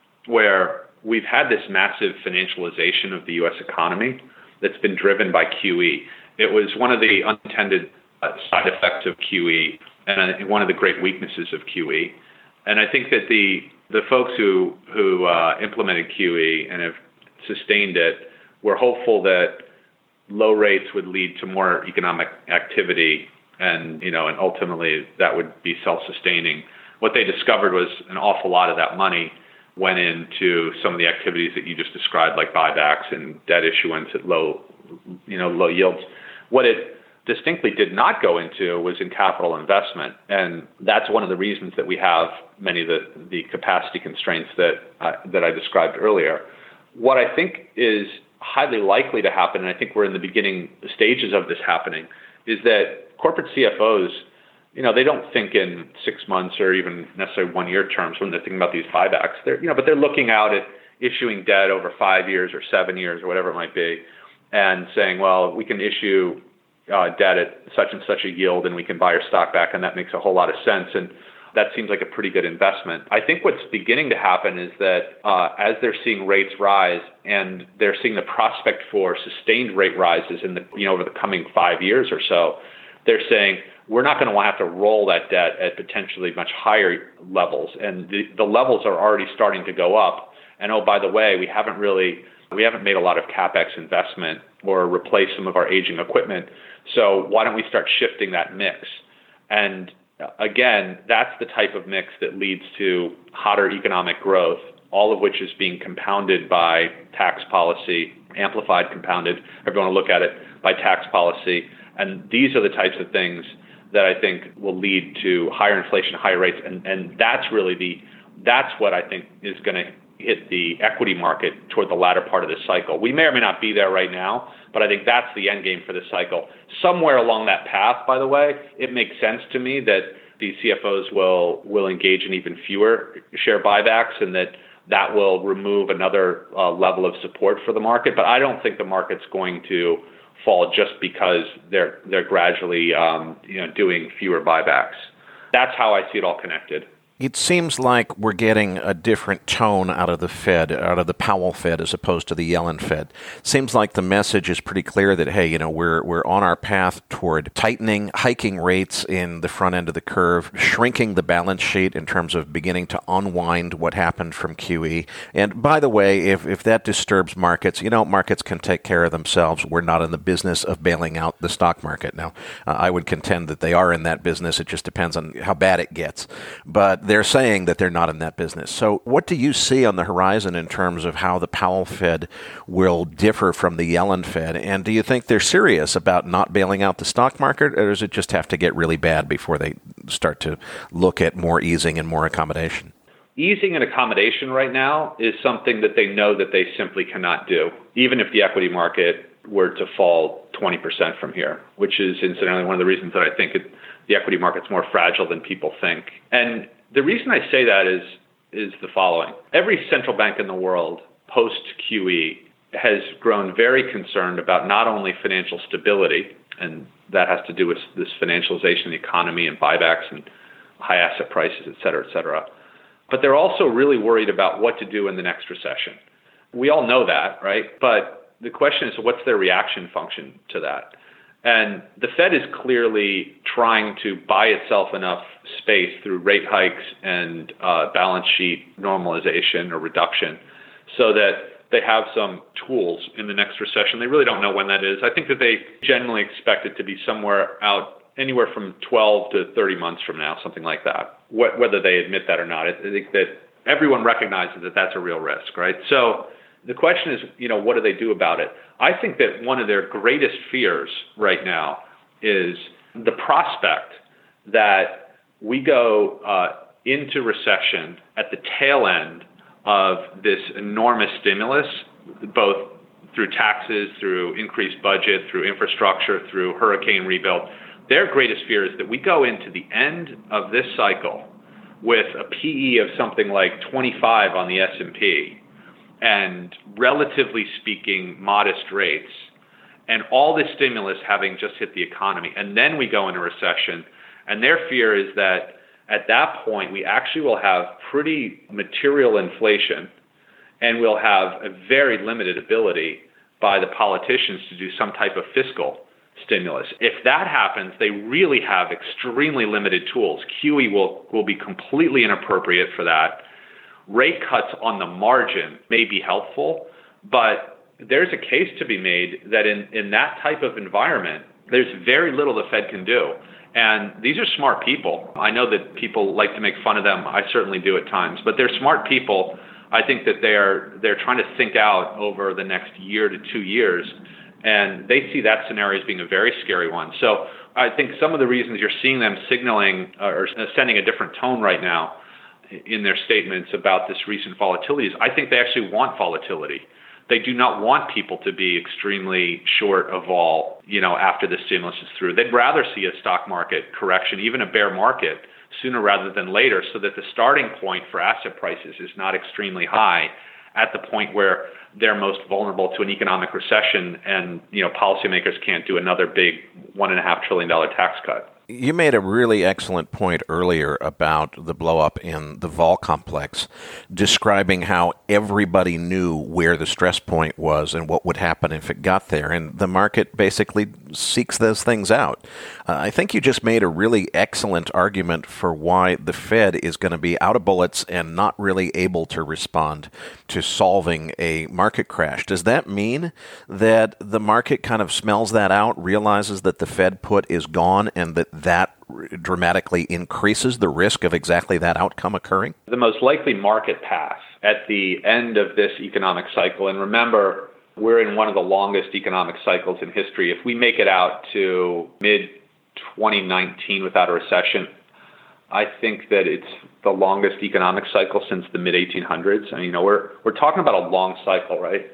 where we've had this massive financialization of the U S economy that's been driven by Q E. It was one of the unintended uh, side effects of Q E and uh, one of the great weaknesses of Q E. And I think that the the folks who who uh, implemented Q E and have sustained it were hopeful that low rates would lead to more economic activity, and you know, and ultimately that would be self-sustaining. What they discovered was an awful lot of that money went into some of the activities that you just described, like buybacks and debt issuance at low, you know, low yields. What it distinctly did not go into was in capital investment, and that's one of the reasons that we have many of the, the capacity constraints that uh, that I described earlier. What I think is highly likely to happen, and I think we're in the beginning stages of this happening, is that corporate C F Os, you know, they don't think in six months or even necessarily one-year terms when they're thinking about these buybacks. They're, you know, but they're looking out at issuing debt over five years or seven years or whatever it might be, and saying, well, we can issue uh, debt at such and such a yield, and we can buy our stock back, and that makes a whole lot of sense. And that seems like a pretty good investment. I think what's beginning to happen is that uh, as they're seeing rates rise, and they're seeing the prospect for sustained rate rises in the, you know, over the coming five years or so, they're saying, we're not going to have to roll that debt at potentially much higher levels. And the, the levels are already starting to go up. And oh, by the way, we haven't really, we haven't made a lot of CapEx investment or replaced some of our aging equipment. So why don't we start shifting that mix? And again, that's the type of mix that leads to hotter economic growth, all of which is being compounded by tax policy, amplified, compounded, everyone will look at it, by tax policy. And these are the types of things that I think will lead to higher inflation, higher rates, and, and that's really the That's what I think is going to hit the equity market toward the latter part of this cycle. We may or may not be there right now, but I think that's the end game for this cycle. Somewhere along that path, by the way, it makes sense to me that these C F Os will will engage in even fewer share buybacks, and that that will remove another uh, level of support for the market. But I don't think the market's going to fall just because they're they're gradually um, you know doing fewer buybacks. That's how I see it all connected. It seems like we're getting a different tone out of the Fed, out of the Powell Fed, as opposed to the Yellen Fed. Seems like the message is pretty clear that, hey, you know, we're we're on our path toward tightening, hiking rates in the front end of the curve, shrinking the balance sheet in terms of beginning to unwind what happened from Q E. And by the way, if, if that disturbs markets, you know, markets can take care of themselves. We're not in the business of bailing out the stock market. Now, uh, I would contend that they are in that business. It just depends on how bad it gets. But they're saying that they're not in that business. So what do you see on the horizon in terms of how the Powell Fed will differ from the Yellen Fed? And do you think they're serious about not bailing out the stock market, or does it just have to get really bad before they start to look at more easing and more accommodation? Easing and accommodation right now is something that they know that they simply cannot do, even if the equity market were to fall twenty percent from here, which is incidentally one of the reasons that I think it, the equity market's more fragile than people think. And the reason I say that is is the following. Every central bank in the world post-Q E has grown very concerned about not only financial stability, and that has to do with this financialization of the economy and buybacks and high asset prices, et cetera, et cetera, but they're also really worried about what to do in the next recession. We all know that, right? But the question is, what's their reaction function to that? And the Fed is clearly trying to buy itself enough space through rate hikes and uh, balance sheet normalization or reduction so that they have some tools in the next recession. They really don't know when that is. I think that they generally expect it to be somewhere out anywhere from twelve to thirty months from now, something like that, Wh- whether they admit that or not. I think that everyone recognizes that that's a real risk, right? So the question is, you know, what do they do about it? I think that one of their greatest fears right now is the prospect that we go uh, into recession at the tail end of this enormous stimulus, both through taxes, through increased budget, through infrastructure, through hurricane rebuild. Their greatest fear is that we go into the end of this cycle with a P E of something like twenty-five on the S and P, and relatively speaking, modest rates, and all this stimulus having just hit the economy. And then we go into recession, and their fear is that at that point, we actually will have pretty material inflation, and we'll have a very limited ability by the politicians to do some type of fiscal stimulus. If that happens, they really have extremely limited tools. Q E will, will be completely inappropriate for that. Rate cuts on the margin may be helpful, but there's a case to be made that in, in that type of environment, there's very little the Fed can do. And these are smart people. I know that people like to make fun of them. I certainly do at times, but they're smart people. I think that they're they're trying to think out over the next year to two years, and they see that scenario as being a very scary one. So I think some of the reasons you're seeing them signaling or sending a different tone right now in their statements about this recent volatility is I think they actually want volatility. They do not want people to be extremely short of vol, you know, after the stimulus is through. They'd rather see a stock market correction, even a bear market, sooner rather than later, so that the starting point for asset prices is not extremely high at the point where they're most vulnerable to an economic recession and, you know, policymakers can't do another big one and a half trillion dollar tax cut. You made a really excellent point earlier about the blow-up in the vol complex, describing how everybody knew where the stress point was and what would happen if it got there, and the market basically seeks those things out. Uh, I think you just made a really excellent argument for why the Fed is going to be out of bullets and not really able to respond to solving a market crash. Does that mean that the market kind of smells that out, realizes that the Fed put is gone, and that that dramatically increases the risk of exactly that outcome occurring? The most likely market path at the end of this economic cycle, and remember, we're in one of the longest economic cycles in history. If we make it out to mid twenty nineteen without a recession, I think that it's the longest economic cycle since the mid eighteen hundreds. I mean, you know, we're we're talking about a long cycle, right?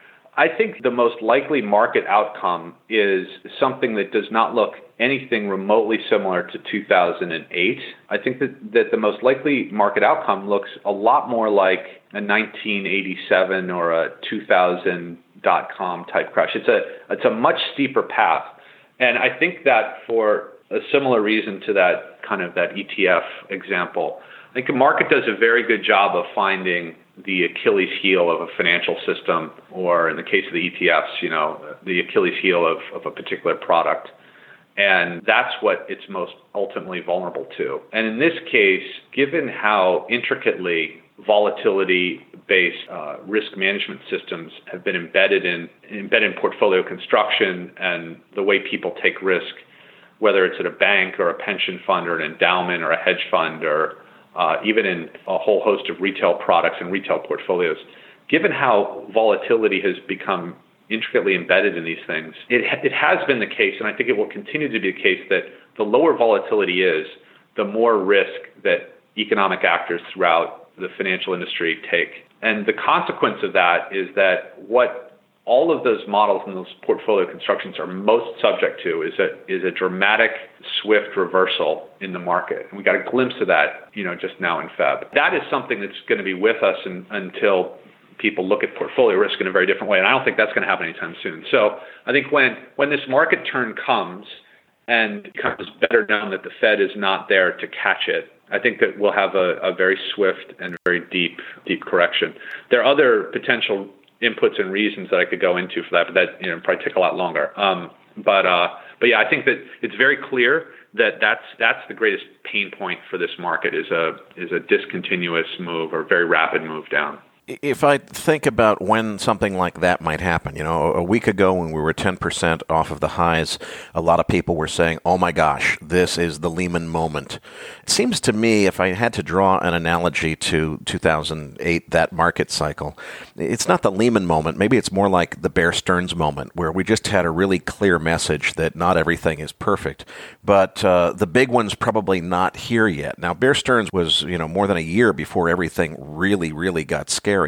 I think the most likely market outcome is something that does not look anything remotely similar to two thousand eight. I think that, that the most likely market outcome looks a lot more like a nineteen eighty-seven or a two thousand dot-com type crash. It's a it's a much steeper path. And I think that for a similar reason to that kind of that E T F example, I think the market does a very good job of finding the Achilles heel of a financial system, or in the case of the E T Fs, you know, the Achilles heel of, of a particular product. And that's what it's most ultimately vulnerable to. And in this case, given how intricately volatility-based uh, risk management systems have been embedded in embedded in portfolio construction and the way people take risk, whether it's at a bank or a pension fund or an endowment or a hedge fund or uh, even in a whole host of retail products and retail portfolios, given how volatility has become intricately embedded in these things, it, it has been the case, and I think it will continue to be the case, that the lower volatility is, the more risk that economic actors throughout the financial industry take. And the consequence of that is that what all of those models and those portfolio constructions are most subject to is a is a dramatic, swift reversal in the market. And we got a glimpse of that, you know, just now in February. That is something that's going to be with us in, until people look at portfolio risk in a very different way. And I don't think that's going to happen anytime soon. So I think when when this market turn comes and it becomes better known that the Fed is not there to catch it, I think that we'll have a, a very swift and very deep, deep correction. There are other potential inputs and reasons that I could go into for that, but that, you know, probably take a lot longer. Um, but uh, but yeah, I think that it's very clear that that's that's the greatest pain point for this market is a is a discontinuous move or very rapid move down. If I think about when something like that might happen, you know, a week ago when we were ten percent off of the highs, a lot of people were saying, oh my gosh, this is the Lehman moment. It seems to me, if I had to draw an analogy to two thousand eight, that market cycle, it's not the Lehman moment. Maybe it's more like the Bear Stearns moment, where we just had a really clear message that not everything is perfect. But uh, the big one's probably not here yet. Now, Bear Stearns was, you know, more than a year before everything really, really got scary.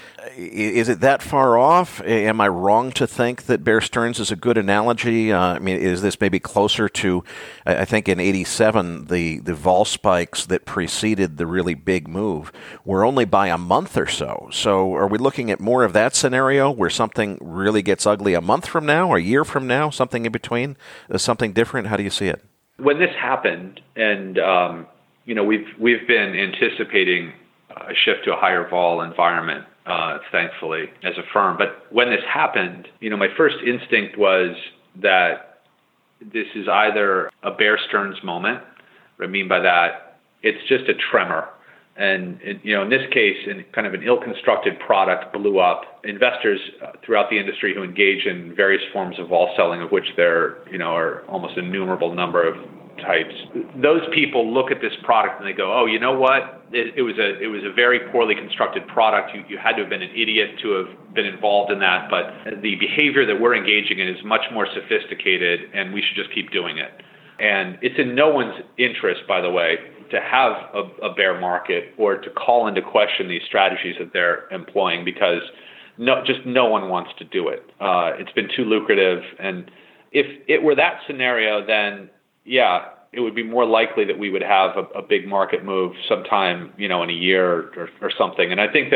Is it that far off? Am I wrong to think that Bear Stearns is a good analogy? Uh, I mean, is this maybe closer to, I think in eighty-seven, the, the vol spikes that preceded the really big move were only by a month or so. So are we looking at more of that scenario where something really gets ugly a month from now, or a year from now, something in between, uh, something different? How do you see it? When this happened, and um, you know, we've we've been anticipating a shift to a higher vol environment, uh, thankfully, as a firm. But when this happened, you know, my first instinct was that this is either a Bear Stearns moment. What I mean by that, it's just a tremor. And, it, you know, in this case, in kind of an ill-constructed product blew up. Investors uh, throughout the industry who engage in various forms of vol selling, of which there, you know, are almost an innumerable number of types. Those people look at this product and they go, "Oh, you know what? It, it was a it was a very poorly constructed product. You you had to have been an idiot to have been involved in that. But the behavior that we're engaging in is much more sophisticated, and we should just keep doing it." And it's in no one's interest, by the way, to have a, a bear market or to call into question these strategies that they're employing, because no, just no one wants to do it. Uh, it's been too lucrative, and if it were that scenario, then yeah, it would be more likely that we would have a, a big market move sometime, you know, in a year or, or something. And I think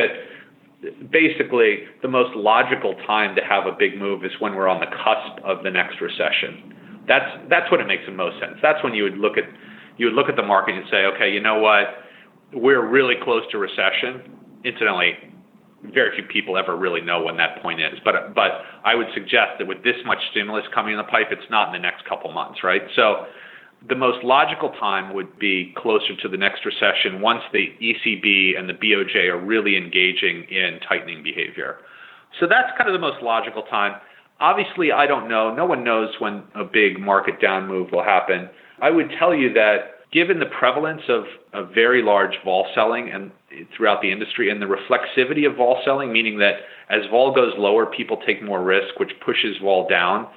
that basically the most logical time to have a big move is when we're on the cusp of the next recession. That's that's when it makes the most sense. That's when you would look at you would look at the market and say, okay, you know what, we're really close to recession. Incidentally, very few people ever really know when that point is. But but I would suggest that with this much stimulus coming in the pipe, it's not in the next couple months, right? So the most logical time would be closer to the next recession once the E C B and the B O J are really engaging in tightening behavior. So that's kind of the most logical time. Obviously, I don't know. No one knows when a big market down move will happen. I would tell you that given the prevalence of, of very large vol selling and throughout the industry and the reflexivity of vol selling, meaning that as vol goes lower, people take more risk, which pushes vol down,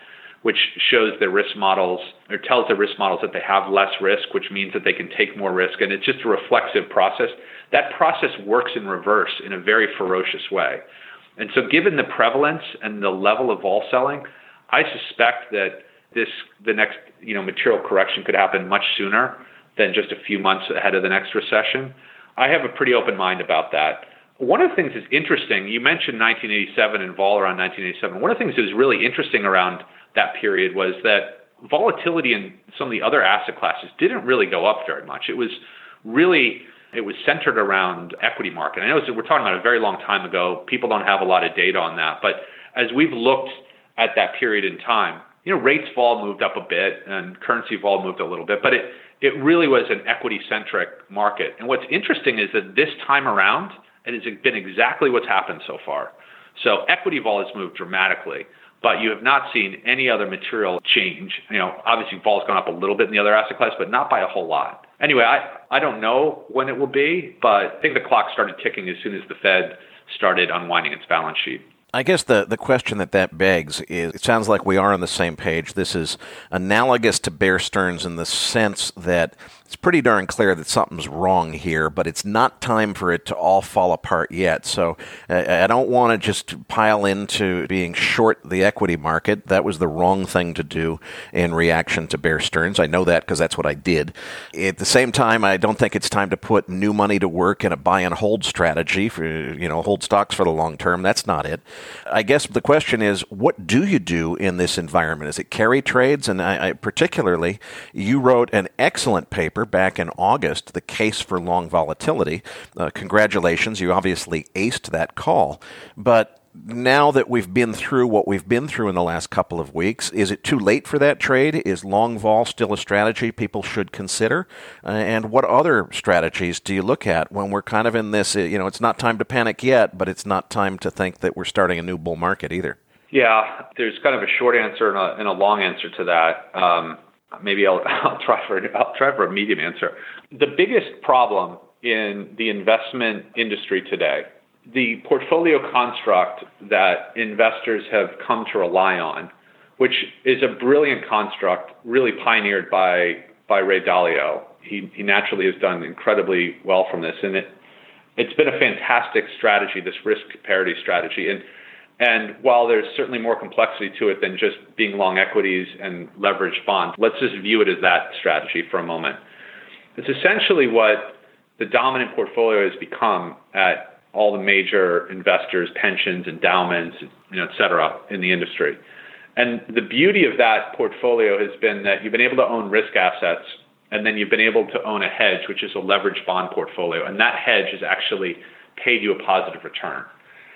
which shows their risk models or tells their risk models that they have less risk, which means that they can take more risk. And it's just a reflexive process. That process works in reverse in a very ferocious way. And so given the prevalence and the level of vol selling, I suspect that this the next you know material correction could happen much sooner than just a few months ahead of the next recession. I have a pretty open mind about that. One of the things that's interesting, you mentioned nineteen eighty-seven and vol around nineteen eighty-seven. One of the things that was really interesting around that period was that volatility in some of the other asset classes didn't really go up very much. It was really, it was centered around equity market. I know we're talking about a very long time ago. People don't have a lot of data on that. But as we've looked at that period in time, you know, rates vol moved up a bit and currency vol moved a little bit, but it, it really was an equity-centric market. And what's interesting is that this time around, it has been exactly what's happened so far. So equity vol has moved dramatically, but you have not seen any other material change. You know, obviously vol's gone up a little bit in the other asset class, but not by a whole lot. Anyway, I, I don't know when it will be, but I think the clock started ticking as soon as the Fed started unwinding its balance sheet. I guess the, the question that that begs is, it sounds like we are on the same page. This is analogous to Bear Stearns in the sense that it's pretty darn clear that something's wrong here, but it's not time for it to all fall apart yet. So uh, I don't want to just pile into being short the equity market. That was the wrong thing to do in reaction to Bear Stearns. I know that because that's what I did. At the same time, I don't think it's time to put new money to work in a buy and hold strategy for, you know, hold stocks for the long term. That's not it. I guess the question is, what do you do in this environment? Is it carry trades? And I, I particularly, you wrote an excellent paper back in August, The Case for Long Volatility. Uh, congratulations, you obviously aced that call. But now that we've been through what we've been through in the last couple of weeks, is it too late for that trade? Is long vol still a strategy people should consider? Uh, and what other strategies do you look at when we're kind of in this, you know, it's not time to panic yet, but it's not time to think that we're starting a new bull market either? Yeah, there's kind of a short answer and a, and a long answer to that. Um, maybe I'll, I'll try for I'll try for a medium answer. The biggest problem in the investment industry today, the portfolio construct that investors have come to rely on, which is a brilliant construct, really pioneered by by Ray Dalio. He he naturally has done incredibly well from this, and it it's been a fantastic strategy, this risk parity strategy. And and while there's certainly more complexity to it than just being long equities and leveraged bonds, let's just view it as that strategy for a moment. It's essentially what the dominant portfolio has become at all the major investors, pensions, endowments, you know, et cetera, in the industry. And the beauty of that portfolio has been that you've been able to own risk assets, and then you've been able to own a hedge, which is a leveraged bond portfolio. And that hedge has actually paid you a positive return.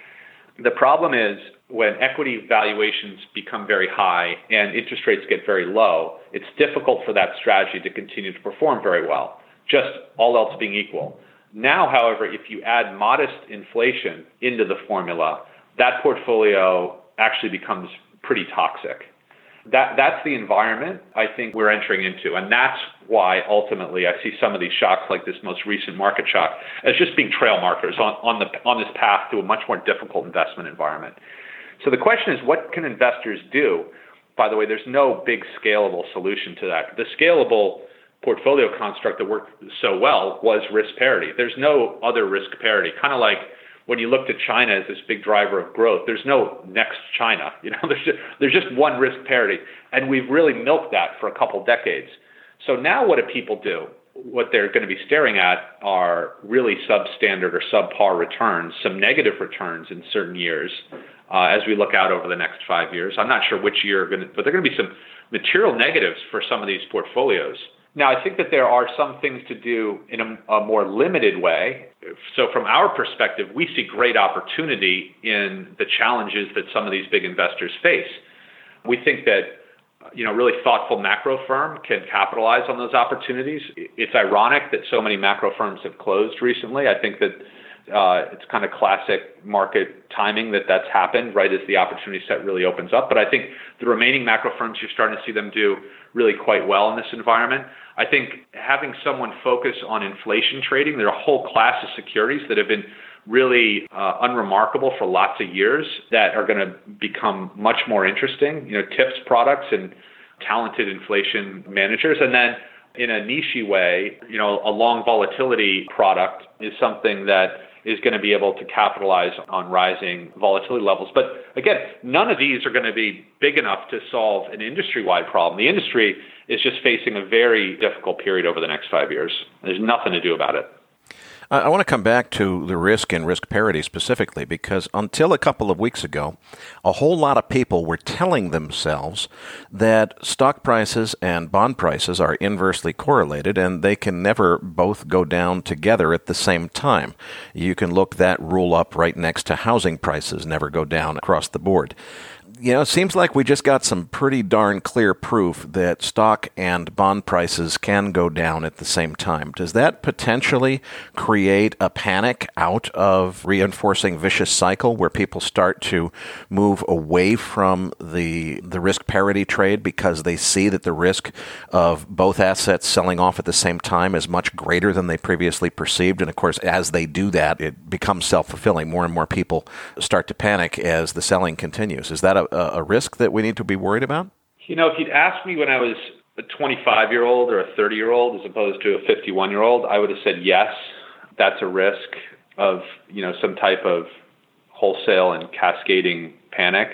The problem is when equity valuations become very high and interest rates get very low, it's difficult for that strategy to continue to perform very well, just all else being equal. Now, however, if you add modest inflation into the formula, that portfolio actually becomes pretty toxic. That that's the environment I think we're entering into. And that's why ultimately I see some of these shocks like this most recent market shock as just being trail markers on, on the on this path to a much more difficult investment environment. So the question is, what can investors do? By the way, there's no big scalable solution to that. The scalable portfolio construct that worked so well was risk parity. There's no other risk parity. Kind of like when you looked at China as this big driver of growth, there's no next China. You know, there's just, there's just one risk parity, and we've really milked that for a couple decades. So now, what do people do? What they're going to be staring at are really substandard or subpar returns, some negative returns in certain years, uh, as we look out over the next five years. I'm not sure which year, going to, but there are going to be some material negatives for some of these portfolios. Now, I think that there are some things to do in a, a more limited way. So from our perspective, we see great opportunity in the challenges that some of these big investors face. We think that, you know, really thoughtful macro firm can capitalize on those opportunities. It's ironic that so many macro firms have closed recently. I think that uh, it's kind of classic market timing that that's happened right as the opportunity set really opens up. But I think the remaining macro firms, you're starting to see them do really quite well in this environment. I think having someone focus on inflation trading, there are a whole class of securities that have been really uh, unremarkable for lots of years that are going to become much more interesting. You know, TIPS products and talented inflation managers. And then in a niche way, you know, a long volatility product is something that is going to be able to capitalize on rising volatility levels. But again, none of these are going to be big enough to solve an industry-wide problem. The industry is just facing a very difficult period over the next five years. There's nothing to do about it. I want to come back to the risk and risk parity specifically, because until a couple of weeks ago, a whole lot of people were telling themselves that stock prices and bond prices are inversely correlated and they can never both go down together at the same time. You can look that rule up right next to housing prices never go down across the board. You know, it seems like we just got some pretty darn clear proof that stock and bond prices can go down at the same time. Does that potentially create a panic out of reinforcing vicious cycle where people start to move away from the the risk parity trade because they see that the risk of both assets selling off at the same time is much greater than they previously perceived? And of course, as they do that, it becomes self-fulfilling. More and more people start to panic as the selling continues. Is that a a risk that we need to be worried about? You know, if you'd asked me when I was a twenty-five-year-old or a thirty-year-old as opposed to a fifty-one-year-old, I would have said yes, that's a risk of, you know, some type of wholesale and cascading panic.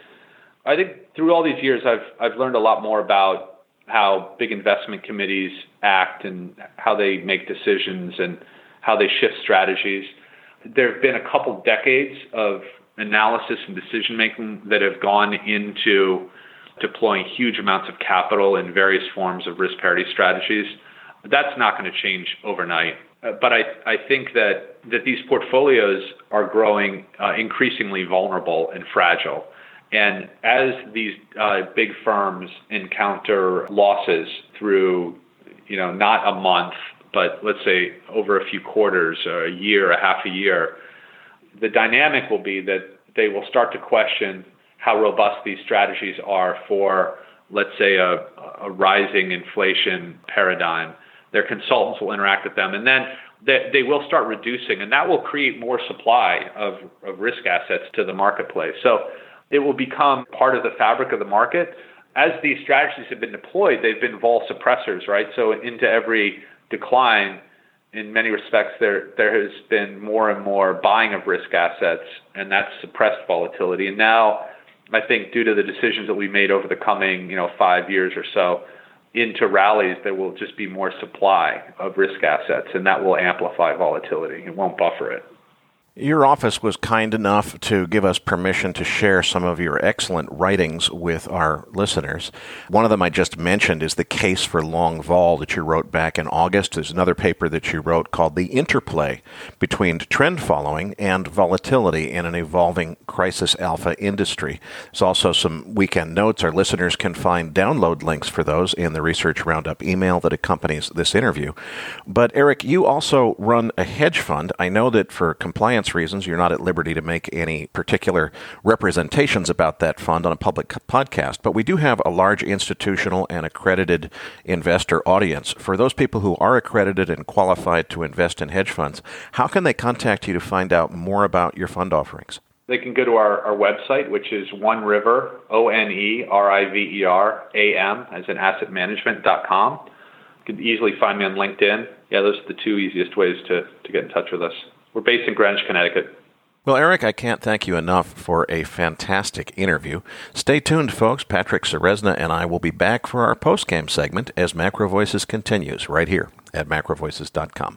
I think through all these years, I've I've learned a lot more about how big investment committees act and how they make decisions and how they shift strategies. There have been a couple decades of analysis and decision-making that have gone into deploying huge amounts of capital in various forms of risk parity strategies. That's not going to change overnight. Uh, but I, I think that, that these portfolios are growing uh, increasingly vulnerable and fragile. And as these uh, big firms encounter losses through, you know, not a month, but let's say over a few quarters, or a year, a half a year, the dynamic will be that they will start to question how robust these strategies are for, let's say, a, a rising inflation paradigm. Their consultants will interact with them, and then they, they will start reducing, and that will create more supply of, of risk assets to the marketplace. So it will become part of the fabric of the market. As these strategies have been deployed, they've been vol suppressors, right? So into every decline, in many respects, there there has been more and more buying of risk assets, and that's suppressed volatility. And now, I think due to the decisions that we made over the coming, you know, five years or so, into rallies, there will just be more supply of risk assets, and that will amplify volatility. It won't buffer it. Your office was kind enough to give us permission to share some of your excellent writings with our listeners. One of them I just mentioned is The Case for Long Vol that you wrote back in August. There's another paper that you wrote called The Interplay Between Trend Following and Volatility in an Evolving Crisis Alpha Industry. There's also some weekend notes. Our listeners can find download links for those in the Research Roundup email that accompanies this interview. But Eric, you also run a hedge fund. I know that for compliance reasons, you're not at liberty to make any particular representations about that fund on a public podcast, but we do have a large institutional and accredited investor audience. For those people who are accredited and qualified to invest in hedge funds, how can they contact you to find out more about your fund offerings? They can go to our, our website, which is One River, O N E R I V E R A M, as in asset management dot com. You can easily find me on LinkedIn. Yeah, those are the two easiest ways to, to get in touch with us. We're based in Greenwich, Connecticut. Well, Eric, I can't thank you enough for a fantastic interview. Stay tuned, folks. Patrick Ceresna and I will be back for our post-game segment as Macro Voices continues right here at macro voices dot com.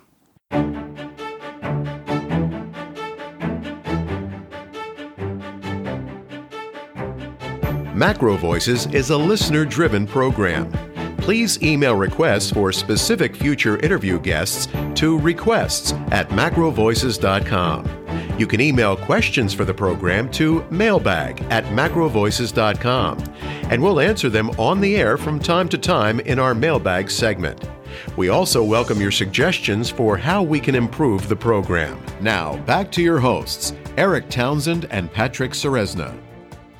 Macro Voices is a listener-driven program. Please email requests for specific future interview guests to requests at macro voices dot com. You can email questions for the program to mailbag at macro voices dot com, and we'll answer them on the air from time to time in our mailbag segment. We also welcome your suggestions for how we can improve the program. Now, back to your hosts, Eric Townsend and Patrick Ceresna.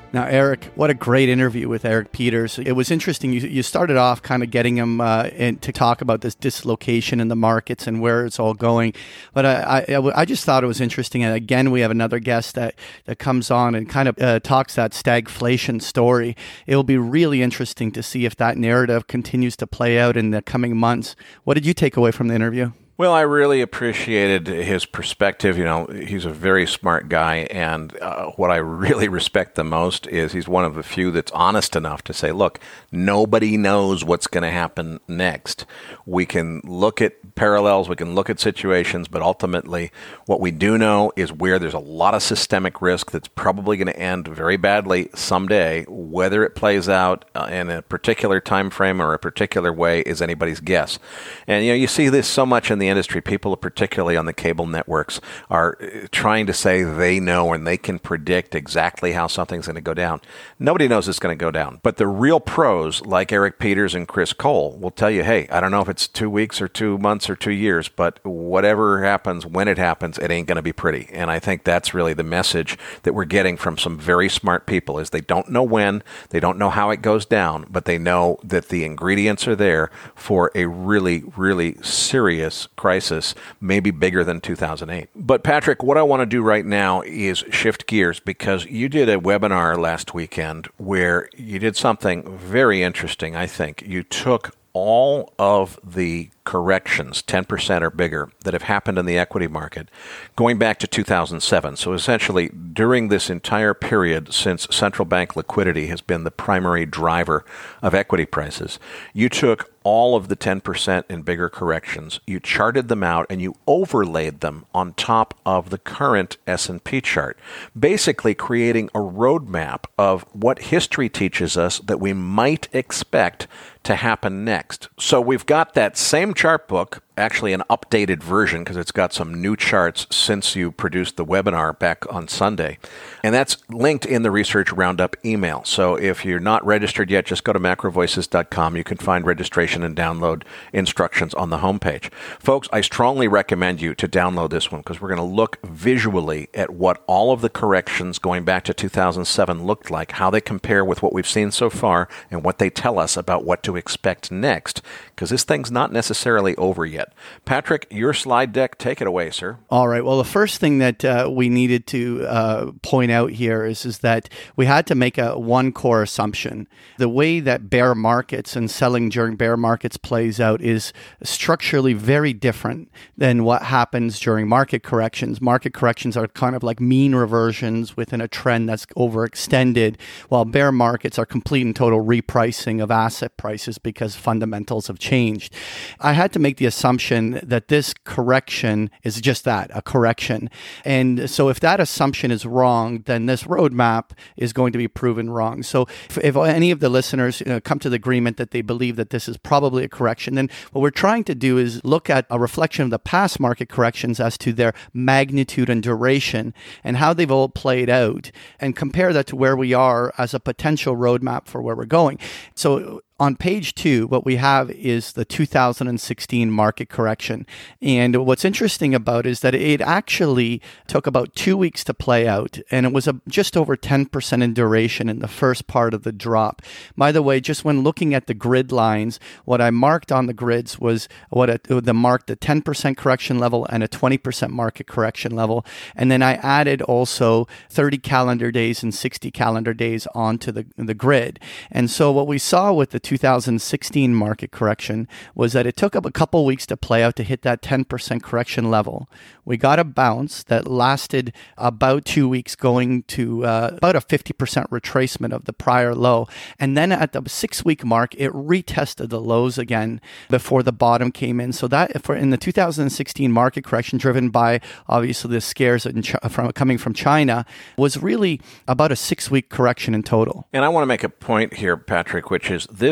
Now, Eric, what a great interview with Eric Peters. It was interesting. You, you started off kind of getting him uh, in, to talk about this dislocation in the markets and where it's all going. But I, I, I just thought it was interesting. And again, we have another guest that, that comes on and kind of uh, talks that stagflation story. It will be really interesting to see if that narrative continues to play out in the coming months. What did you take away from the interview? Well, I really appreciated his perspective. You know, he's a very smart guy, and uh, what I really respect the most is he's one of the few that's honest enough to say, look, nobody knows what's going to happen next. We can look at parallels, we can look at situations, but ultimately what we do know is where there's a lot of systemic risk that's probably going to end very badly someday. Whether it plays out uh, in a particular time frame or a particular way is anybody's guess. And, you know, you see this so much in the industry. People, particularly on the cable networks, are trying to say they know and they can predict exactly how something's going to go down. Nobody knows it's going to go down. But the real pros, like Eric Peters and Chris Cole, will tell you, hey, I don't know if it's two weeks or two months or two years, but whatever happens, when it happens, it ain't going to be pretty. And I think that's really the message that we're getting from some very smart people, is they don't know when, they don't know how it goes down, but they know that the ingredients are there for a really, really serious crisis, maybe bigger than two thousand eight. But Patrick, what I want to do right now is shift gears, because you did a webinar last weekend where you did something very interesting, I think. You took all of the corrections, ten percent or bigger, that have happened in the equity market going back to two thousand seven. So essentially, during this entire period since central bank liquidity has been the primary driver of equity prices, you took all of the ten percent and bigger corrections, you charted them out, and you overlaid them on top of the current S and P chart, basically creating a roadmap of what history teaches us that we might expect to happen next. So we've got that same chart book, actually an updated version because it's got some new charts since you produced the webinar back on Sunday. And that's linked in the Research Roundup email. So if you're not registered yet, just go to macro voices dot com. You can find registration and download instructions on the homepage. Folks, I strongly recommend you to download this one because we're going to look visually at what all of the corrections going back to two thousand seven looked like, how they compare with what we've seen so far, and what they tell us about what to expect next, because this thing's not necessarily over yet. Patrick, your slide deck, take it away, sir. All right. Well, the first thing that uh, we needed to uh, point out here is, is that we had to make a one core assumption. The way that bear markets and selling during bear markets plays out is structurally very different than what happens during market corrections. Market corrections are kind of like mean reversions within a trend that's overextended, while bear markets are complete and total repricing of asset prices because fundamentals have changed. I had to make the assumption that this correction is just that, a correction. And so if that assumption is wrong, then this roadmap is going to be proven wrong. So if, if any of the listeners you know, come to the agreement that they believe that this is probably a correction, then what we're trying to do is look at a reflection of the past market corrections as to their magnitude and duration and how they've all played out, and compare that to where we are as a potential roadmap for where we're going. So on page two, what we have is the two thousand sixteen market correction. And what's interesting about it is that it actually took about two weeks to play out, and it was a, just over ten percent in duration in the first part of the drop. By the way, just when looking at the grid lines, what I marked on the grids was what it, the marked the ten percent correction level and a twenty percent market correction level. And then I added also thirty calendar days and sixty calendar days onto the, the grid. And so what we saw with the two thousand sixteen market correction was that it took up a couple weeks to play out to hit that ten percent correction level. We got a bounce that lasted about two weeks, going to uh, about a fifty percent retracement of the prior low. And then at the six-week mark, it retested the lows again before the bottom came in. So that for in the two thousand sixteen market correction, driven by obviously the scares in Ch- from coming from China, was really about a six-week correction in total. And I want to make a point here, Patrick, which is this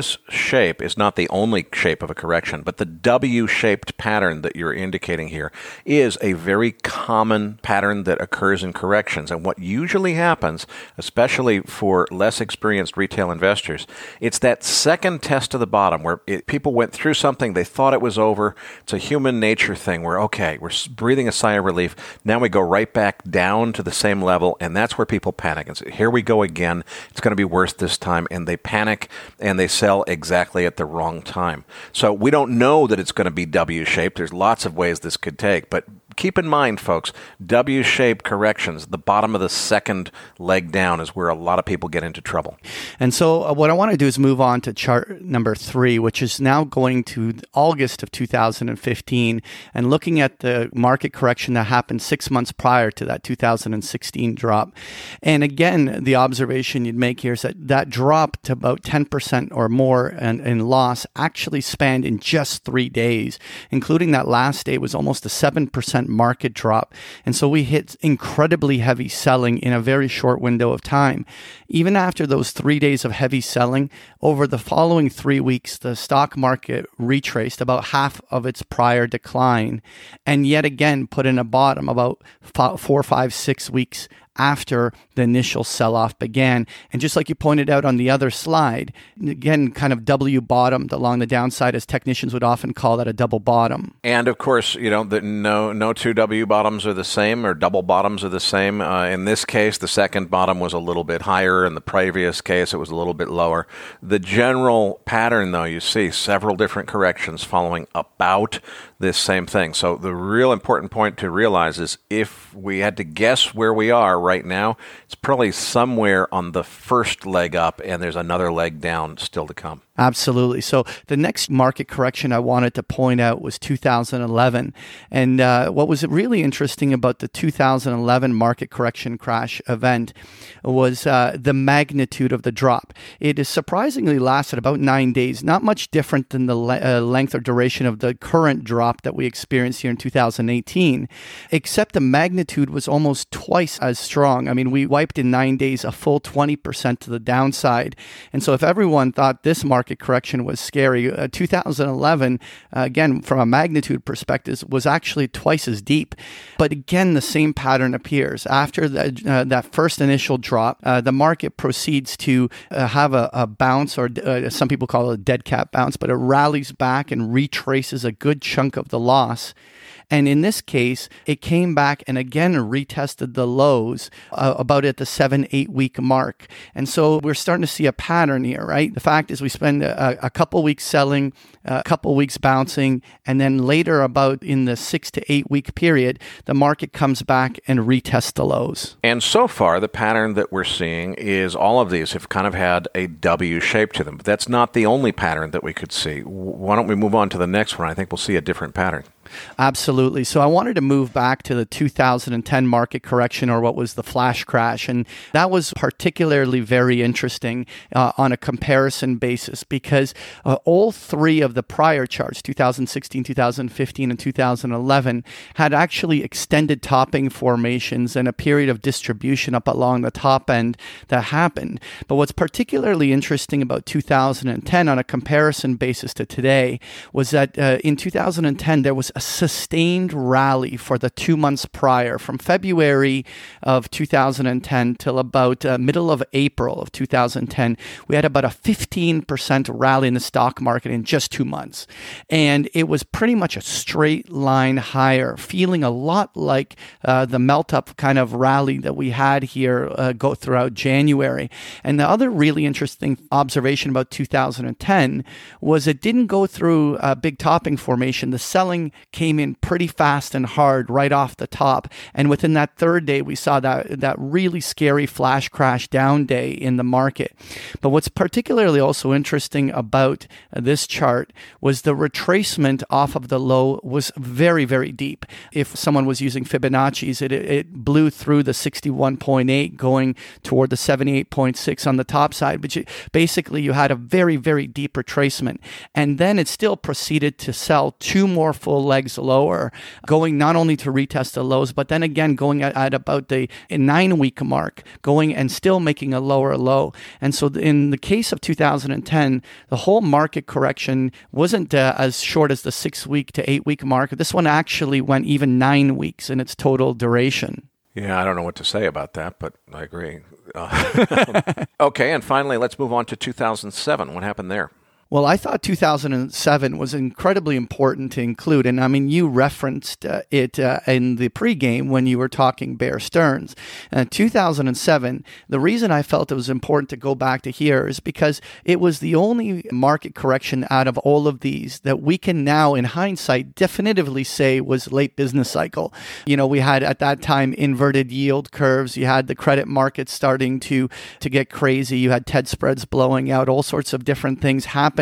this shape is not the only shape of a correction, but the W-shaped pattern that you're indicating here is a very common pattern that occurs in corrections. And what usually happens, especially for less experienced retail investors, it's that second test to the bottom where it, people went through something, they thought it was over. It's a human nature thing where, okay, we're breathing a sigh of relief. Now we go right back down to the same level, and that's where people panic and say, here we go again. It's going to be worse this time. And they panic and they sell exactly at the wrong time. So we don't know that it's going to be W-shaped. There's lots of ways this could take, but keep in mind, folks, W-shaped corrections, the bottom of the second leg down is where a lot of people get into trouble. And so uh, what I want to do is move on to chart number three, which is now going to August of two thousand fifteen and looking at the market correction that happened six months prior to that two thousand sixteen drop. And again, the observation you'd make here is that that drop to about ten percent or more in, in loss actually spanned in just three days, including that last day was almost a seven percent market drop. And so we hit incredibly heavy selling in a very short window of time. Even after those three days of heavy selling, over the following three weeks, the stock market retraced about half of its prior decline and yet again put in a bottom about four, five, six weeks after the initial sell-off began. And just like you pointed out on the other slide, again, kind of W bottomed along the downside, as technicians would often call that a double bottom. And of course, you know, the, no no two W bottoms are the same or double bottoms are the same. Uh, in this case, the second bottom was a little bit higher. In the previous case, it was a little bit lower. The general pattern, though, you see several different corrections following about this same thing. So the real important point to realize is if we had to guess where we are right now, it's probably somewhere on the first leg up and there's another leg down still to come. Absolutely. So the next market correction I wanted to point out was two thousand eleven. And uh, what was really interesting about the two thousand eleven market correction crash event was uh, the magnitude of the drop. It is surprisingly lasted about nine days, not much different than the le- uh, length or duration of the current drop that we experienced here in two thousand eighteen, except the magnitude was almost twice as strong. I mean, we wiped in nine days a full twenty percent to the downside. And so if everyone thought this market correction was scary, uh, two thousand eleven, uh, again, from a magnitude perspective, was actually twice as deep. But again, the same pattern appears. After the, uh, that first initial drop, uh, the market proceeds to uh, have a, a bounce, or uh, some people call it a dead cat bounce, but it rallies back and retraces a good chunk of the loss. And in this case, it came back and again retested the lows uh, about at the seven, eight week mark. And so we're starting to see a pattern here, right? The fact is we spend a, a couple weeks selling, a couple weeks bouncing, and then later about in the six to eight week period, the market comes back and retests the lows. And so far, the pattern that we're seeing is all of these have kind of had a W shape to them. But that's not the only pattern that we could see. Why don't we move on to the next one? I think we'll see a different pattern. Absolutely. So I wanted to move back to the two thousand ten market correction, or what was the flash crash. And that was particularly very interesting uh, on a comparison basis because uh, all three of the prior charts, two thousand sixteen, two thousand fifteen, and two thousand eleven, had actually extended topping formations and a period of distribution up along the top end that happened. But what's particularly interesting about two thousand ten on a comparison basis to today was that uh, in two thousand ten, there was a sustained rally for the two months prior, from February of two thousand ten till about uh, middle of April of two thousand ten. We had about a fifteen percent rally in the stock market in just two months. And it was pretty much a straight line higher, feeling a lot like uh, the melt-up kind of rally that we had here uh, go throughout January. And the other really interesting observation about two thousand ten was it didn't go through a big topping formation. The selling came in pretty fast and hard right off the top. And within that third day, we saw that, that really scary flash crash down day in the market. But what's particularly also interesting about this chart was the retracement off of the low was very, very deep. If someone was using Fibonacci's, it, it blew through the sixty-one point eight going toward the seventy-eight point six on the top side. But you, basically, you had a very, very deep retracement. And then it still proceeded to sell two more full legs legs lower, going not only to retest the lows, but then again going at, at about the nine-week mark, going and still making a lower low. And so in the case of two thousand ten, the whole market correction wasn't uh, as short as the six-week to eight-week mark. This one actually went even nine weeks in its total duration. Yeah, I don't know what to say about that, but I agree. Uh, okay, and finally, let's move on to two thousand seven. What happened there? Well, I thought two thousand seven was incredibly important to include. And I mean, you referenced uh, it uh, in the pregame when you were talking Bear Stearns. Uh, two thousand seven, the reason I felt it was important to go back to here is because it was the only market correction out of all of these that we can now, in hindsight, definitively say was late business cycle. You know, we had at that time inverted yield curves. You had the credit market starting to, to get crazy. You had T E D spreads blowing out, all sorts of different things happening.